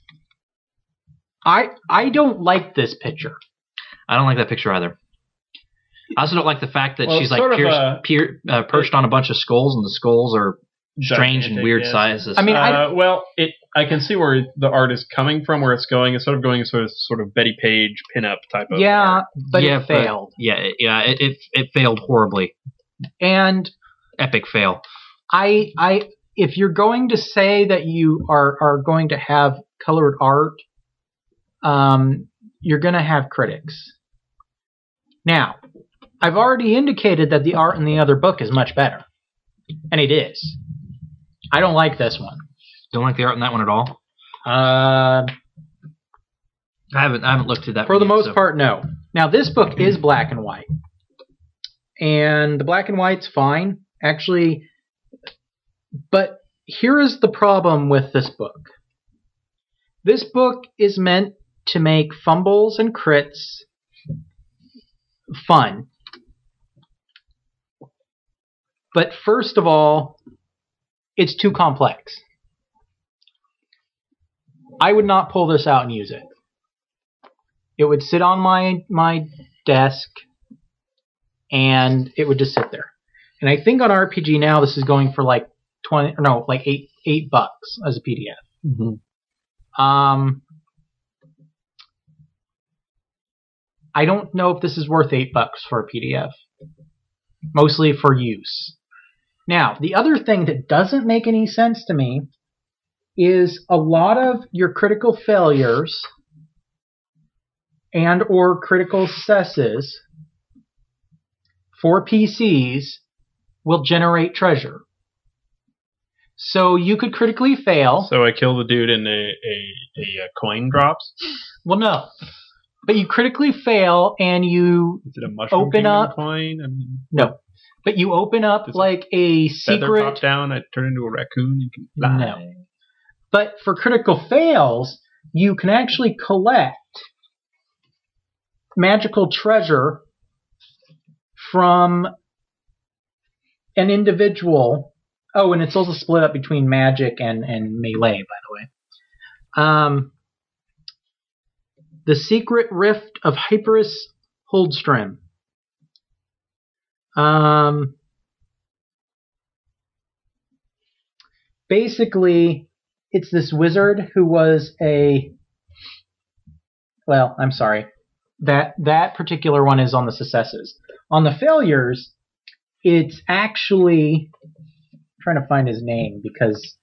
I I don't like this picture. I don't like that picture either. I also don't like the fact that well, she's like pierced, a, pier, uh, perched on a bunch of skulls, and the skulls are strange and weird yes. sizes. I mean, uh, I, well, it. I can see where the art is coming from, where it's going. It's sort of going sort of sort of Betty Page pinup type of yeah, art. but yeah, it failed. But, yeah, yeah, it, it it failed horribly. And epic fail. I I if you're going to say that you are are going to have colored art, um, you're going to have critics. Now, I've already indicated that the art in the other book is much better, and it is. I don't like this one. Don't like the art in that one at all? Uh, I haven't I haven't looked through that For one the yet, most so. part, no. Now, this book is black and white. And the black and white's fine, actually. But here is the problem with this book. This book is meant to make fumbles and crits fun. But first of all, it's too complex. I would not pull this out and use it. It would sit on my my desk and it would just sit there. And I think on R P G now this is going for like twenty or no, like eight eight bucks as a P D F. Mm-hmm. Um I don't know if this is worth eight bucks for a P D F. Mostly for use. Now, the other thing that doesn't make any sense to me is a lot of your critical failures and or critical successes for P Cs will generate treasure. So you could critically fail. So I kill the dude and a, a, a, a coin drops? Well, no. But you critically fail and you Is it a mushroom open up. Coin? I mean, no. But you open up like a secret. Feather pop down, I turn into a raccoon, you can fly. No. But for critical fails, you can actually collect magical treasure from an individual. Oh, and it's also split up between magic and, and melee, by the way. Um, the Secret Rift of Hyperus Holdstrim. Um, basically, it's this wizard who was a... Well, I'm sorry. That that particular one is on the successes. On the failures, it's actually... I'm trying to find his name because...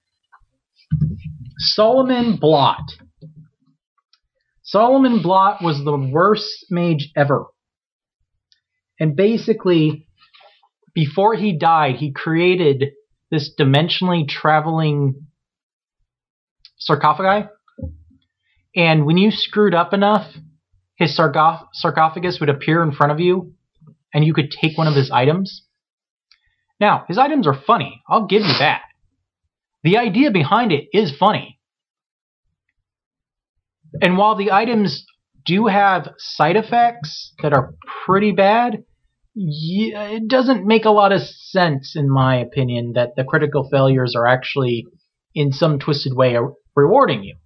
Solomon Blot. Solomon Blot was the worst mage ever. And basically, before he died, he created this dimensionally traveling sarcophagi. And when you screwed up enough, his sargoph- sarcophagus would appear in front of you, and you could take one of his items. Now, his items are funny. I'll give you that. The idea behind it is funny. And while the items do have side effects that are pretty bad, yeah, it doesn't make a lot of sense, in my opinion, that the critical failures are actually, in some twisted way, rewarding you.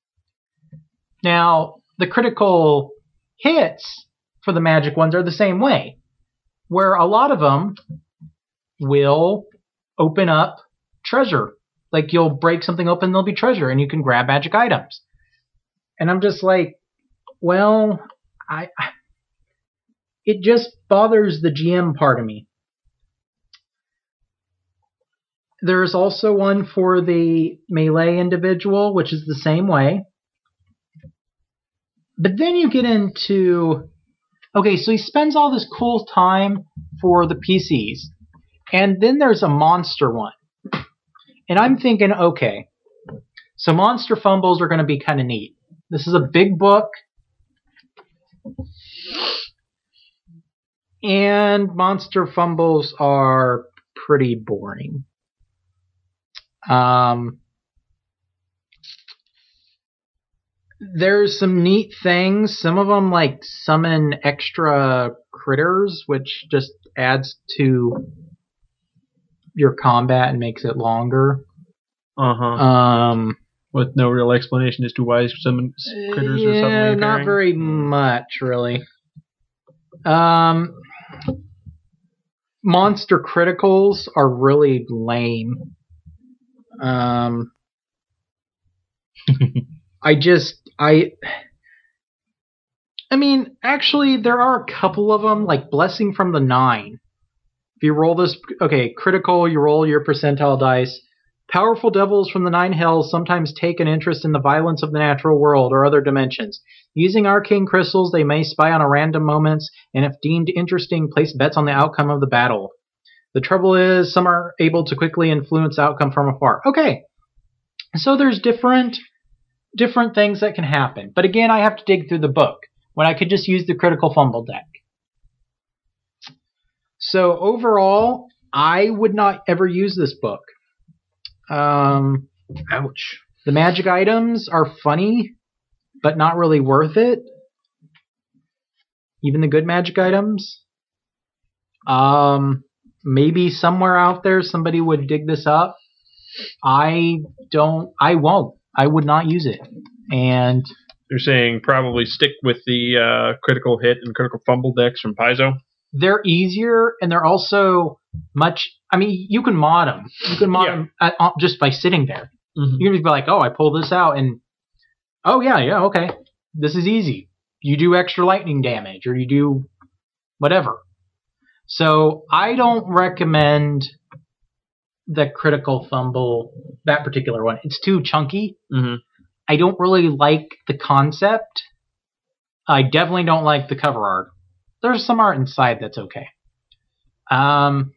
Now, the critical hits for the magic ones are the same way, where a lot of them will open up treasure. Like, you'll break something open, there'll be treasure, and you can grab magic items. And I'm just like, well, I, I it just bothers the G M part of me. There's also one for the melee individual, which is the same way. But then you get into, okay, so he spends all this cool time for the P Cs. And then there's a monster one. And I'm thinking, okay, so monster fumbles are going to be kind of neat. This is a big book. And monster fumbles are pretty boring. Um, there's some neat things. Some of them like summon extra critters, which just adds to your combat and makes it longer. Uh-huh. Um, With no real explanation as to why some critters yeah, are suddenly appearing. not very much, really. Um, monster criticals are really lame. Um, I just, I, I mean, actually, there are a couple of them, like Blessing from the Nine. If you roll this, okay, critical, you roll your percentile dice. Powerful devils from the Nine Hells sometimes take an interest in the violence of the natural world or other dimensions. Using arcane crystals, they may spy on a random moments, and if deemed interesting, place bets on the outcome of the battle. The trouble is, some are able to quickly influence the outcome from afar. Okay, so there's different, different things that can happen. But again, I have to dig through the book, when I could just use the critical fumble deck. So overall, I would not ever use this book. Um, Ouch. the magic items are funny, but not really worth it. Even the good magic items. Um, maybe somewhere out there somebody would dig this up. I don't. I won't. I would not use it. And You're saying probably stick with the uh, critical hit and critical fumble decks from Paizo? they're easier, and they're also much. I mean, you can mod them. You can mod Yeah. them at, uh, just by sitting there. Mm-hmm. You can just be like, "Oh, I pull this out, and oh yeah, yeah, okay, this is easy." You do extra lightning damage, or you do whatever. So I don't recommend the critical fumble, that particular one. It's too chunky. Mm-hmm. I don't really like the concept. I definitely don't like the cover art. There's some art inside that's okay. Um,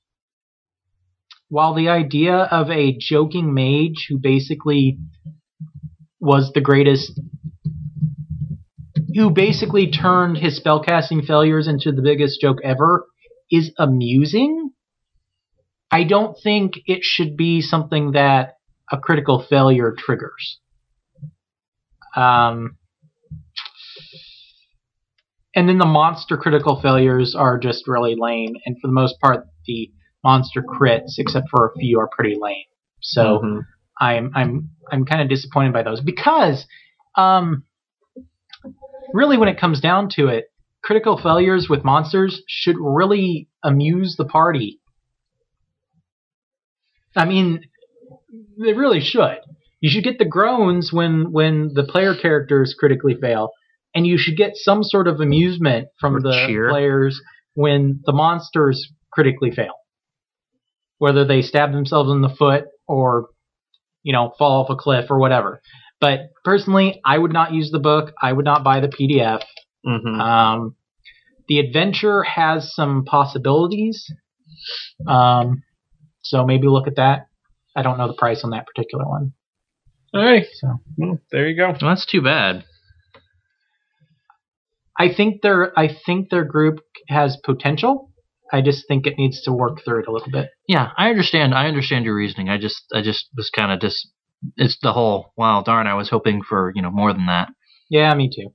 while the idea of a joking mage who basically was the greatest, who basically turned his spellcasting failures into the biggest joke ever, is amusing, I don't think it should be something that a critical failure triggers. Um, and then the monster critical failures are just really lame, and for the most part, the monster crits, except for a few, are pretty lame. So Mm-hmm. I'm I'm I'm kind of disappointed by those because, um, really, when it comes down to it, critical failures with monsters should really amuse the party. I mean, they really should. You should get the groans when, when the player characters critically fail, and you should get some sort of amusement from Or the cheer. players when the monsters critically fail. Whether they stab themselves in the foot or, you know, fall off a cliff or whatever. But personally, I would not use the book. I would not buy the P D F. Mm-hmm. Um, the adventure has some possibilities. Um, so maybe look at that. I don't know the price on that particular one. All right. So well, there you go. Well, that's too bad. I think their I think their group has potential. I just think it needs to work through it a little bit. Yeah, I understand. I understand your reasoning. I just, I just was kind of dis. It's the whole. Wow, darn! I was hoping for you know more than that. Yeah, me too.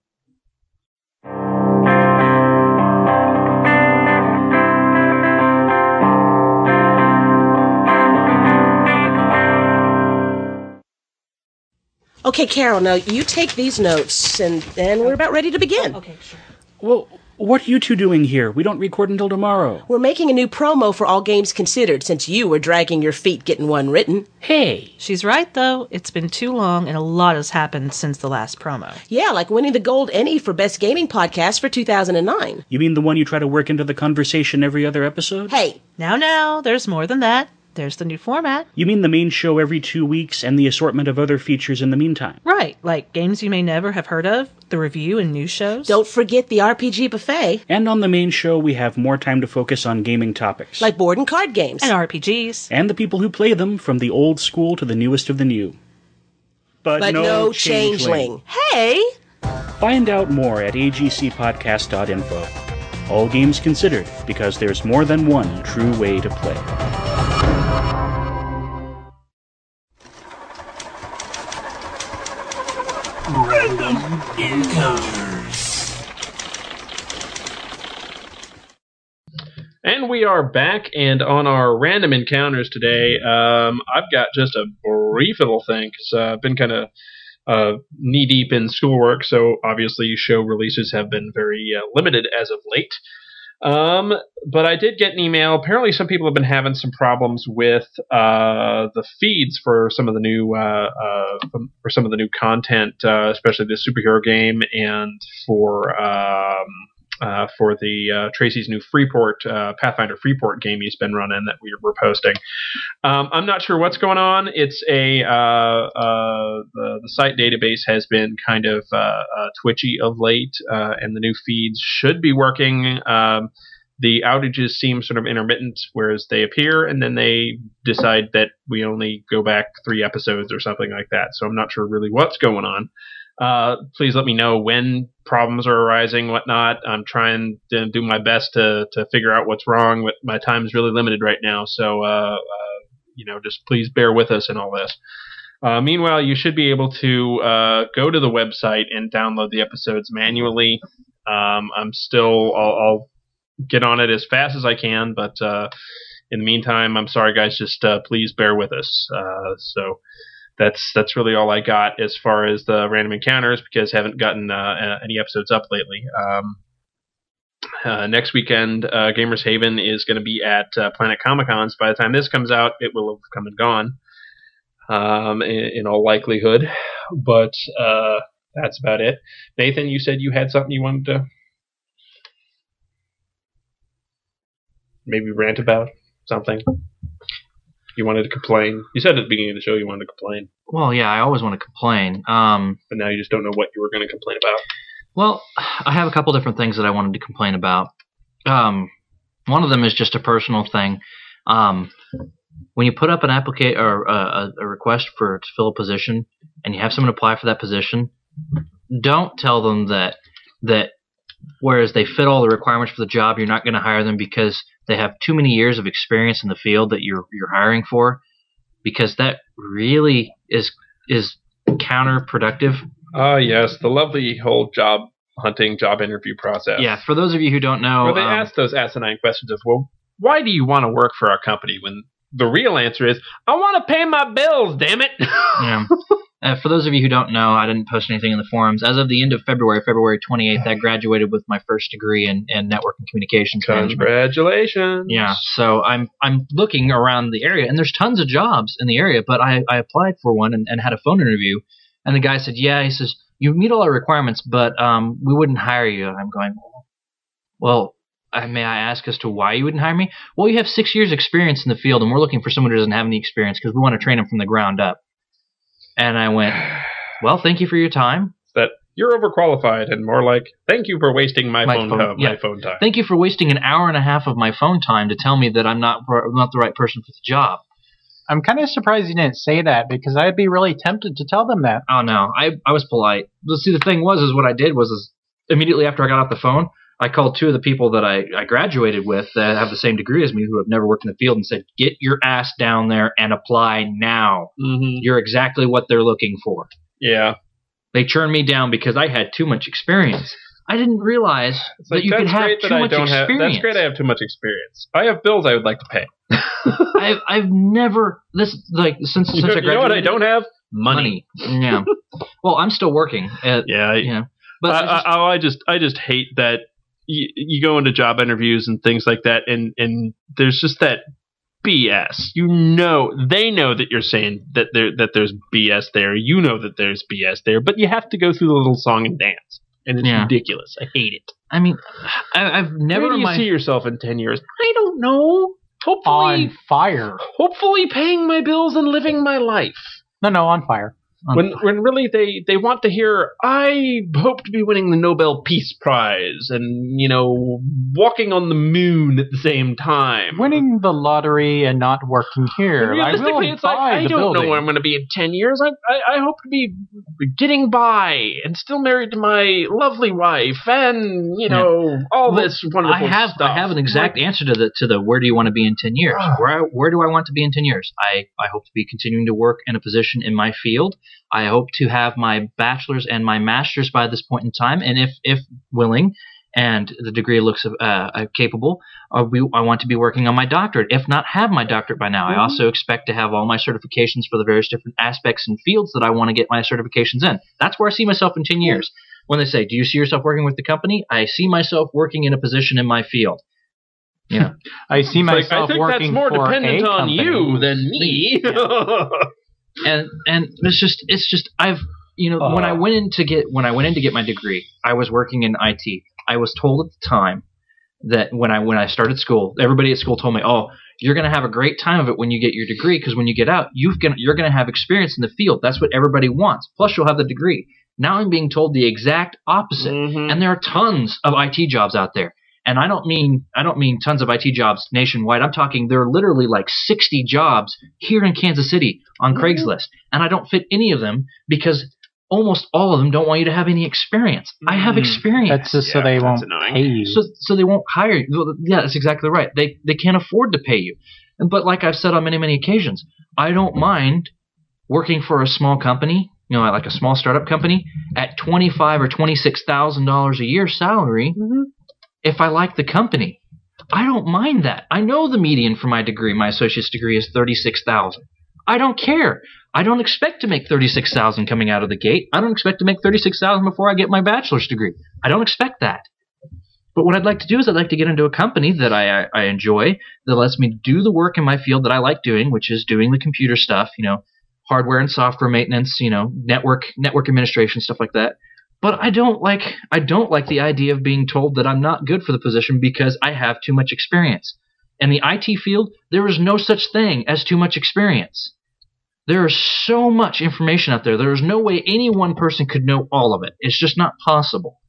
Okay, Carol, now you take these notes, and, and we're about ready to begin. Okay, sure. Well, what are you two doing here? We don't record until tomorrow. We're making a new promo for All Games Considered, since you were dragging your feet getting one written. Hey! She's right, though. It's been too long, and a lot has happened since the last promo. Yeah, like winning the Gold Emmy for Best Gaming Podcast for two thousand nine. You mean the one you try to work into the conversation every other episode? Hey! Now, now, there's more than that. There's the new format. You mean the main show every two weeks and the assortment of other features in the meantime? Right, like games you may never have heard of, the review and news shows. Don't forget the R P G buffet. And on the main show, we have more time to focus on gaming topics. Like board and card games. And R P Gs. And the people who play them, from the old school to the newest of the new. But, But no, no changeling. changeling. Hey! Find out more at a g c podcast dot info. All games considered, because there's more than one true way to play. Random encounters. And we are back, and on our random encounters today, um, I've got just a brief little thing, because uh, I've been kind of uh, knee-deep in schoolwork, so obviously show releases have been very uh, limited as of late. Um, but I did get an email. Apparently some people have been having some problems with uh, the feeds for some of the new uh, uh, for some of the new content, uh, especially the superhero game, and for um, uh, for the uh, Tracy's new Freeport uh, Pathfinder Freeport game he's been running that we were posting. Um, I'm not sure what's going on. It's a uh, uh, the, the site database has been kind of uh, uh, twitchy of late, uh, and the new feeds should be working. Um, the outages seem sort of intermittent, whereas they appear and then they decide that we only go back three episodes or something like that. So I'm not sure really what's going on. Uh, please let me know when problems are arising, whatnot. I'm trying to do my best to, to figure out what's wrong, but my time is really limited right now. So, uh, uh, you know, just please bear with us in all this. Uh, meanwhile, you should be able to uh, go to the website and download the episodes manually. Um, I'm still, I'll, I'll get on it as fast as I can, but uh, in the meantime, I'm sorry, guys. Just uh, please bear with us. Uh, so that's that's really all I got as far as the random encounters, because I haven't gotten uh, any episodes up lately. Um, uh, next weekend, uh, Gamers Haven is going to be at uh, Planet Comic Cons. By the time this comes out, it will have come and gone, um, in, in all likelihood. But uh, that's about it. Nathan, you said you had something you wanted to maybe rant about? Something you wanted to complain. You said at the beginning of the show you wanted to complain. Well, yeah, I always want to complain. Um, but now you just don't know what you were going to complain about. Well, I have a couple different things that I wanted to complain about. Um, one of them is just a personal thing. Um, when you put up an applica- or a, a request for to fill a position, and you have someone apply for that position, don't tell them that that whereas they fit all the requirements for the job, you're not going to hire them because they have too many years of experience in the field that you're you're hiring for, because that really is is counterproductive. Ah, uh, yes, the lovely whole job hunting, job interview process. Yeah, for those of you who don't know, where they um, ask those asinine questions of, well, why do you want to work for our company? When the real answer is, I want to pay my bills, damn it. Yeah. Uh, for those of you who don't know, I didn't post anything in the forums. As of the end of February, February twenty-eighth, I graduated with my first degree in, in network and communications management. Congratulations. Yeah, so I'm I'm looking around the area, and there's tons of jobs in the area, but I, I applied for one and, and had a phone interview, and the guy said, yeah, he says, you meet all our requirements, but um, we wouldn't hire you. And I'm going, well, I, may I ask as to why you wouldn't hire me? Well, you have six years experience in the field, and we're looking for someone who doesn't have any experience because we want to train them from the ground up. And I went, well, thank you for your time. That you're overqualified, and more like, thank you for wasting my, my phone, phone, time, yeah. my phone time. Thank you for wasting an hour and a half of my phone time to tell me that I'm not not the right person for the job. I'm kind of surprised you didn't say that, because I'd be really tempted to tell them that. Oh, no. I, I was polite. But see, the thing was, is what I did was is immediately after I got off the phone, I called two of the people that I, I graduated with that have the same degree as me who have never worked in the field and said, get your ass down there and apply now. Mm-hmm. You're exactly what they're looking for. Yeah. They turned me down because I had too much experience. I didn't realize it's like, that you could have too much experience. Have, that's great I have too much experience. I have bills I would like to pay. I've I've never this like since since you, I graduated. You know what I don't have? Money. money. Yeah. Well, I'm still working. At, yeah. Yeah. But I, I, just, I, I just I just hate that you, you go into job interviews and things like that, and and there's just that B S. You know, they know that you're saying that there that there's B S there. You know that there's B S there, but you have to go through the little song and dance, and it's yeah. ridiculous. I hate it. I mean, I, I've never. Where do you my, see yourself in ten years? I don't know. Hopefully, on fire. Hopefully, paying my bills and living my life. No, no, on fire. On when fire. when really they, they want to hear, I hope to be winning the Nobel Peace Prize and, you know, walking on the moon at the same time. Winning the lottery and not working here. Realistically, I it's like, I don't building. know where I'm going to be in ten years. I, I I hope to be getting by and still married to my lovely wife and, you know, yeah. all well, this wonderful I have, stuff. I have an exact like, answer to the to the where do you want to be in ten years? where I, where do I want to be in ten years? I, I hope to be continuing to work in a position in my field. I hope to have my bachelor's and my master's by this point in time, and if if willing, and the degree looks uh, capable, uh, we, I want to be working on my doctorate. If not have my doctorate by now, mm-hmm. I also expect to have all my certifications for the various different aspects and fields that I want to get my certifications in. That's where I see myself in ten years. When they say, "Do you see yourself working with the company?" I see myself working in a position in my field. Yeah, I see myself like, I think working that's more for dependent a on company. you than me. Yeah. and and it's just it's just I've you know uh, when I went in to get when I went in to get my degree, I was working in I T. I was told at the time that when I when I started school, everybody at school told me, "Oh, you're going to have a great time of it when you get your degree because when you get out, you've gonna, you're going to have experience in the field. That's what everybody wants. Plus, you'll have the degree." Now I'm being told the exact opposite, mm-hmm. and there are tons of I T jobs out there. And I don't mean I don't mean tons of I T jobs nationwide. I'm talking there are literally like sixty jobs here in Kansas City on mm-hmm. Craigslist, and I don't fit any of them because almost all of them don't want you to have any experience. I have experience. That's just so they won't pay you. So, so they won't hire you. Well, yeah, that's exactly right. They they can't afford to pay you. But like I've said on many, many occasions, I don't mind working for a small company, you know, like a small startup company, at twenty-five or twenty-six thousand dollars a year salary mm-hmm. if I like the company. I don't mind that. I know the median for my degree, my associate's degree, is thirty-six thousand. I don't care. I don't expect to make thirty-six thousand coming out of the gate. I don't expect to make thirty-six thousand before I get my bachelor's degree. I don't expect that. But what I'd like to do is I'd like to get into a company that I, I, I enjoy, that lets me do the work in my field that I like doing, which is doing the computer stuff, you know, hardware and software maintenance, you know, network network administration, stuff like that. But I don't like I don't like the idea of being told that I'm not good for the position because I have too much experience. In the I T field, there is no such thing as too much experience. There is so much information out there. There is no way any one person could know all of it. It's just not possible.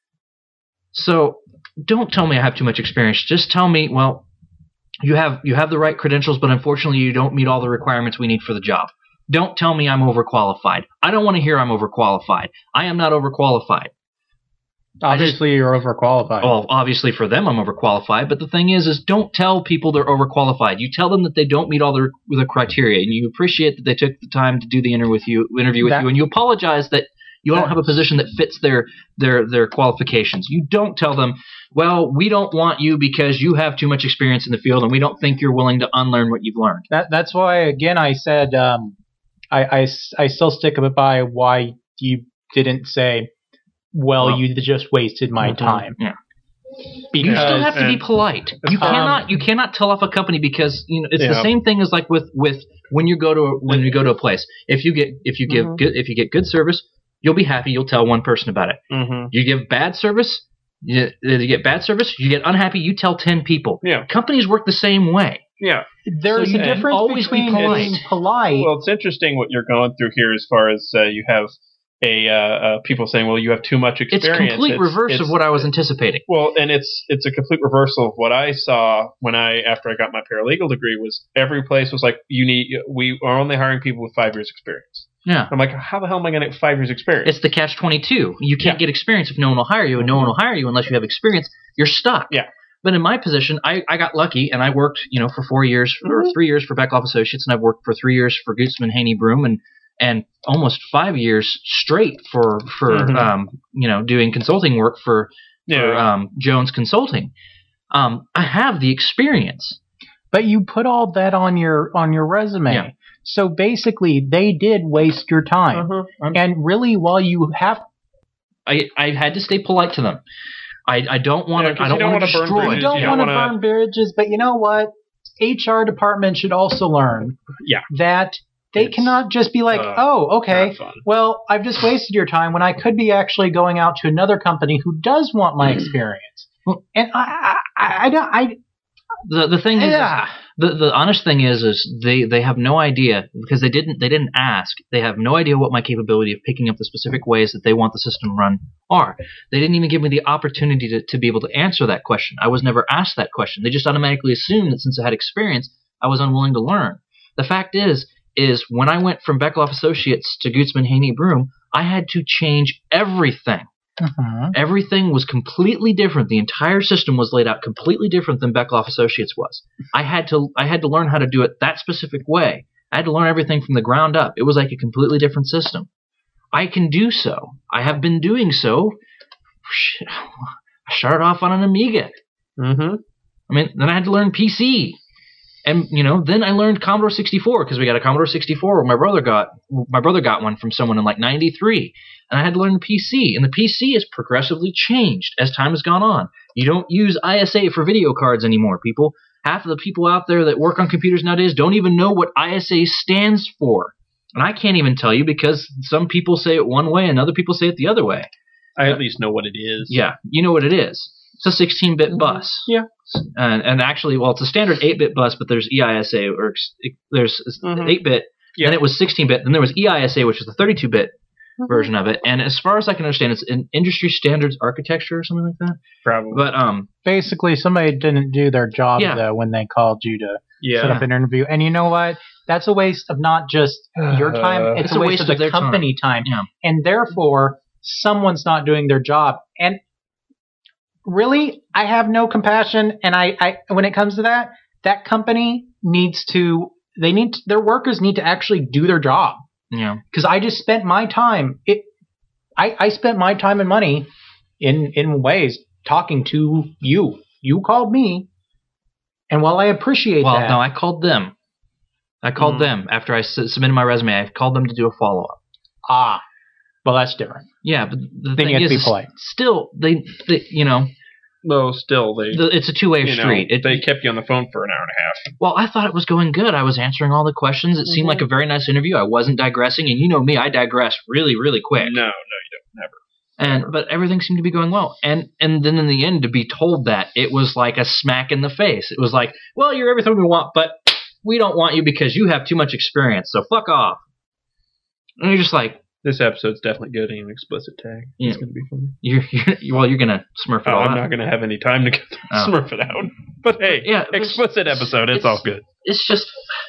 So don't tell me I have too much experience. Just tell me, well, you have you have the right credentials, but unfortunately you don't meet all the requirements we need for the job. Don't tell me I'm overqualified. I don't want to hear I'm overqualified. I am not overqualified. Obviously, just, you're overqualified. Well, obviously for them I'm overqualified, but the thing is, is don't tell people they're overqualified. You tell them that they don't meet all the, the criteria, and you appreciate that they took the time to do the interview with you, interview with that, you, and you apologize that you don't have a position that fits their, their, their qualifications. You don't tell them, well, we don't want you because you have too much experience in the field, and we don't think you're willing to unlearn what you've learned. That, that's why, again, I said um, I, I, I still stick by why you didn't say, well, well you just wasted my mm-hmm. time. Yeah. Because, you still have to be polite. You um, cannot you cannot tell off a company because you know it's yeah. the same thing as like with, with when you go to a, when you go to a place. If you get if you give mm-hmm. good if you get good service, you'll be happy. You'll tell one person about it. Mm-hmm. You give bad service, you, you get bad service. You get unhappy. You tell ten people. Yeah. Companies work the same way. Yeah. There's so a difference always between be polite. being polite. Well, it's interesting what you're going through here as far as uh, you have. A uh, uh, people saying, "Well, you have too much experience." It's complete it's, reverse it's, of what I was anticipating. Well, and it's it's a complete reversal of what I saw when I after I got my paralegal degree. Was every place was like, "You need we are only hiring people with five years experience." Yeah, I'm like, how the hell am I going to get five years experience? It's the catch twenty-two. You can't yeah. get experience if no one will hire you, and no one will hire you unless you have experience. You're stuck. Yeah. But in my position, I, I got lucky, and I worked, you know, for four years mm-hmm. or three years for Beckloff Associates, and I've worked for three years for Gutzman Haney Broom, and. And almost five years straight for for mm-hmm. um, you know doing consulting work for, yeah. for um, Jones Consulting. Um, I have the experience, but you put all that on your on your resume. Yeah. So basically, they did waste your time. Uh-huh. And really, while you have, I I had to stay polite to them. I, I don't want to. Yeah, I don't, don't want to destroy. You don't you want to wanna... burn bridges, but you know what? H R department should also learn. Yeah. That. They it's, cannot just be like, uh, oh, okay, well, I've just wasted your time when I could be actually going out to another company who does want my experience. And I, I, I don't, I. The the thing yeah. is, the the honest thing is, is they, they have no idea because they didn't they didn't ask. They have no idea what my capability of picking up the specific ways that they want the system run are. They didn't even give me the opportunity to, to be able to answer that question. I was never asked that question. They just automatically assumed that since I had experience, I was unwilling to learn. The fact is. is when I went from Beckloff Associates to Gutzman Haney Broom, I had to change everything. Uh-huh. Everything was completely different. The entire system was laid out completely different than Beckloff Associates was. I had to I had to learn how to do it that specific way. I had to learn everything from the ground up. It was like a completely different system. I can do so. I have been doing so. I started off on an Amiga. Mm-hmm. I mean, then I had to learn P C. And, you know, then I learned Commodore sixty-four because we got a Commodore sixty-four. My brother got my brother got one from someone in like ninety-three. And I had to learn the P C. And the P C has progressively changed as time has gone on. You don't use I S A for video cards anymore, people. Half of the people out there that work on computers nowadays don't even know what I S A stands for. And I can't even tell you because some people say it one way and other people say it the other way. I at least know what it is. Yeah, you know what it is. It's a sixteen-bit mm-hmm. bus. Yeah. And, and actually, well, it's a standard eight-bit bus, but there's E I S A, or there's mm-hmm. eight-bit, yeah. then it was sixteen-bit, then there was E I S A, which is the thirty-two-bit mm-hmm. version of it. And as far as I can understand, it's an industry standards architecture or something like that. Probably. But um, basically, somebody didn't do their job yeah. though when they called you to yeah. set up an interview. And you know what? that's a waste of not just your time, Uh, it's, it's a waste, of the company time. time. Yeah. And therefore, someone's not doing their job. And really, I have no compassion. And I, I when it comes to that, that company needs to, they need, to, their workers need to actually do their job. Yeah. Because I just spent my time, it, I, I spent my time and money in, in ways talking to you. You called me. And while I appreciate well, that. no, I called them. I called Mm. them after I s- submitted my resume. I called them to do a follow up. Ah, well, that's different. Yeah, but the Then thing you have is, to be polite. still, they, they, you know, Though still, they the, it's a two way you know, street. It, they kept you on the phone for an hour and a half. well, I thought it was going good. I was answering all the questions. It seemed Mhm. like a very nice interview. I wasn't digressing, and you know me, I digress really, really quick. No, no, you don't. Never. And but everything seemed to be going well. And and then in the end, to be told that, it was like a smack in the face. It was like, well, you're everything we want, but we don't want you because you have too much experience. So fuck off. And you're just like, this episode's definitely getting an explicit tag. Yeah. It's gonna be funny. You're, you're well, you're gonna smurf it Oh, all I'm out. not gonna have any time to get to Oh. smurf it out. But hey, Yeah, explicit episode. It's, it's- all good. It's just.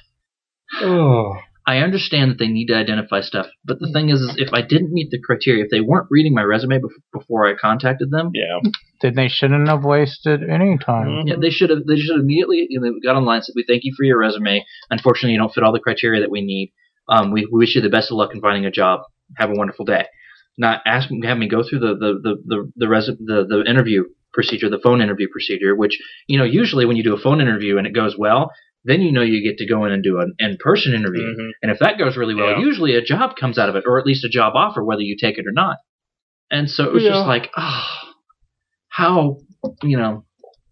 Oh. I understand that they need to identify stuff, but the thing is, is if I didn't meet the criteria, if they weren't reading my resume bef- before I contacted them, yeah, Then they shouldn't have wasted any time. yeah, they should have. They should have immediately you know, got online and said, "We thank you for your resume. Unfortunately, you don't fit all the criteria that we need. Um, we, we wish you the best of luck in finding a job. Have a wonderful day." Not ask have me go through the the the the the, res- the the interview procedure, the phone interview procedure, which you know usually when you do a phone interview and it goes well, then you know you get to go in and do an in-person interview. Mhm. And if that goes really well, Yeah. usually a job comes out of it, or at least a job offer, whether you take it or not. And so it was Yeah. just like, oh, how, you know,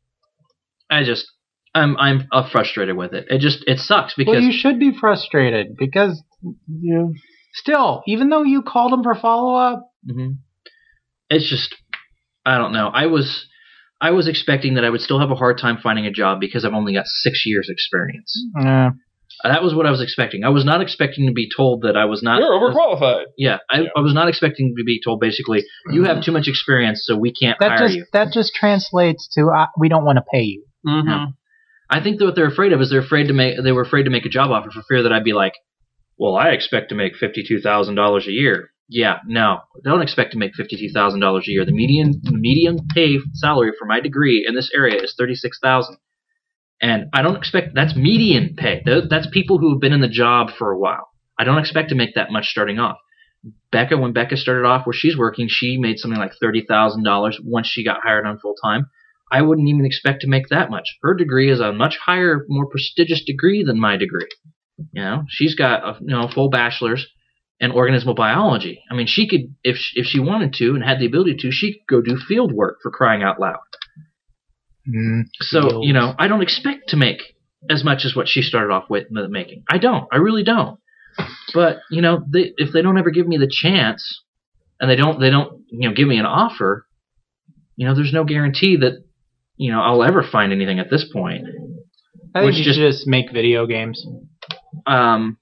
I just, I'm I'm uh, frustrated with it. It just, it sucks because Well, you should be frustrated because you still, even though you called them for follow up, Mhm. it's just, I don't know. I was, I was expecting that I would still have a hard time finding a job because I've only got six years experience. uh, That was what I was expecting. I was not expecting to be told that I was not. You're overqualified. Yeah, I, I was not expecting to be told basically you have too much experience, so we can't that hire just you. that just translates to uh, we don't want to pay you. Mm-hmm. No. I think that what they're afraid of is they're afraid to make. They were afraid to make a job offer for fear that I'd be like, well, I expect to make fifty-two thousand dollars a year. Yeah, no, don't expect to make fifty-two thousand dollars a year. The median the median pay salary for my degree in this area is thirty-six thousand dollars. And I don't expect that's median pay. Th- That's people who have been in the job for a while. I don't expect to make that much starting off. Becca, when Becca started off where she's working, she made something like thirty thousand dollars once she got hired on full time. I wouldn't even expect to make that much. Her degree is a much higher, more prestigious degree than my degree. You know, she's got a you know full bachelor's in organismal biology. I mean, she could, if she, if she wanted to and had the ability to, she could go do field work for crying out loud. Mm, So, you know, I don't expect to make as much as what she started off with making. I don't. I really don't. But, you know, they, if they don't ever give me the chance and they don't, they don't, you know, give me an offer, you know, there's no guarantee that, you know, I'll ever find anything at this point. I think Which you just- should just make video games. Um,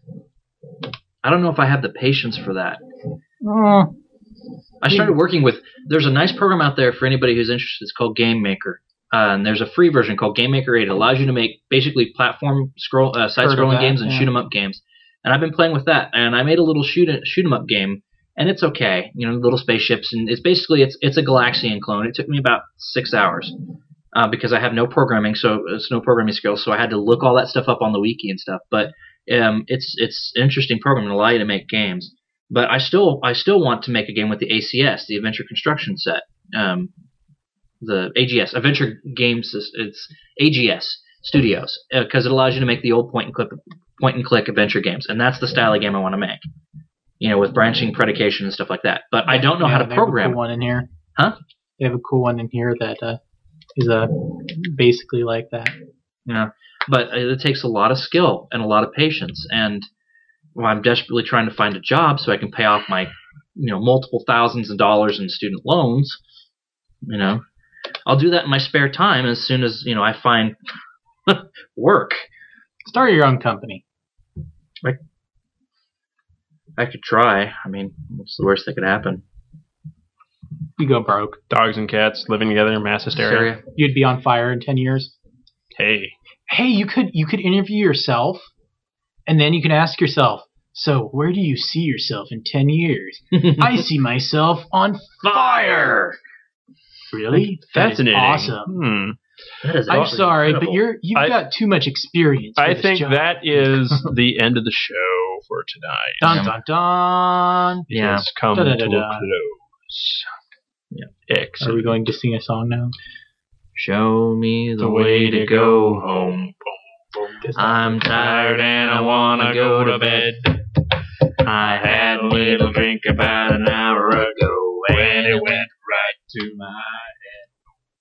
I don't know if I have the patience for that. Mm, I started working with, there's a nice program out there for anybody who's interested. It's called Game Maker. Uh, and there's a free version called Game Maker eight. It allows you to make basically platform scroll, uh, Heard of side-scrolling that, games and yeah. shoot 'em up games. And I've been playing with that. And I made a little shoot shoot 'em up game, and it's okay. You know, little spaceships, and it's basically it's it's a Galaxian clone. It took me about six hours uh, because I have no programming, so it's no programming skills. So I had to look all that stuff up on the wiki and stuff. But um, it's it's an interesting program and allow you to make games. But I still I still want to make a game with the A C S, the Adventure Construction Set. Um, the A G S, Adventure Games, it's A G S Studios, because uh, it allows you to make the old point and click, point and click adventure games, and that's the style of game I want to make. You know, with branching predication and stuff like that. But I don't know yeah, how to they have a program. cool one in here. Huh? They have a cool one in here that uh, is uh, basically like that. Yeah, but it takes a lot of skill and a lot of patience, and well, I'm desperately trying to find a job so I can pay off my, you know, multiple thousands of dollars in student loans. You know, I'll do that in my spare time as soon as you know I find work. Start your own company. I, I could try. I mean, what's the worst that could happen? You go broke. Dogs and cats living together, mass hysteria. Hysteria. You'd be on fire in ten years. Hey, Hey, you could you could interview yourself And then you can ask yourself, so where do you see yourself in ten years? I see myself on fire. Really? Fascinating. That is awesome. Hmm. That is I'm awesome. sorry, Incredible. but you're you've I- got too much experience. for I this think job. that is the end of the show for tonight. Dun dun dun. Yeah. It's come Da-da-da-da. to a close. Yeah. Excellent. Are we going to sing a song now? Show me the, The way to go home. I'm tired and I wanna go to bed. I had a little drink about an hour ago and it went right to my head.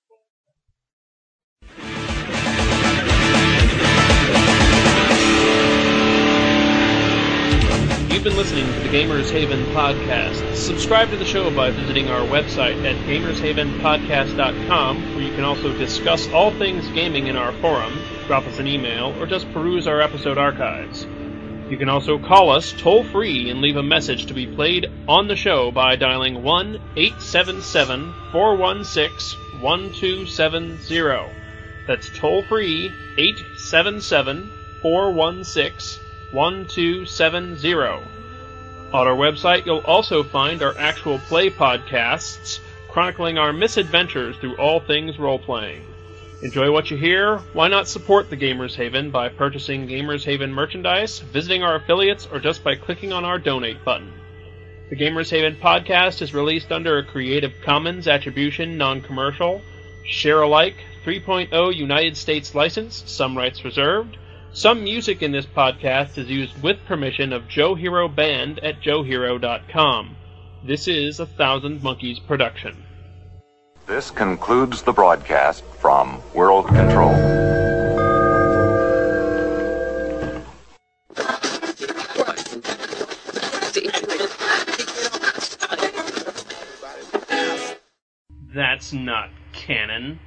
You've been listening to the Gamers Haven podcast. Subscribe to the show by visiting our website at gamers haven podcast dot com, where you can also discuss all things gaming in our forum, drop us an email, or just peruse our episode archives. You can also call us toll-free and leave a message to be played on the show by dialing one eight seven seven, four one six, one two seven zero. That's toll-free, eight seven seven, four one six, one two seven zero. On our website, you'll also find our actual play podcasts, chronicling our misadventures through all things role-playing. Enjoy what you hear? Why not support the Gamers Haven by purchasing Gamers Haven merchandise, visiting our affiliates, or just by clicking on our donate button? The Gamers Haven podcast is released under a Creative Commons Attribution Non-Commercial, Share-alike three point oh United States license, some rights reserved. Some music in this podcast is used with permission of Joe Hero Band at joe hero dot com. This is a Thousand Monkeys production. This concludes the broadcast from World Control. That's not canon.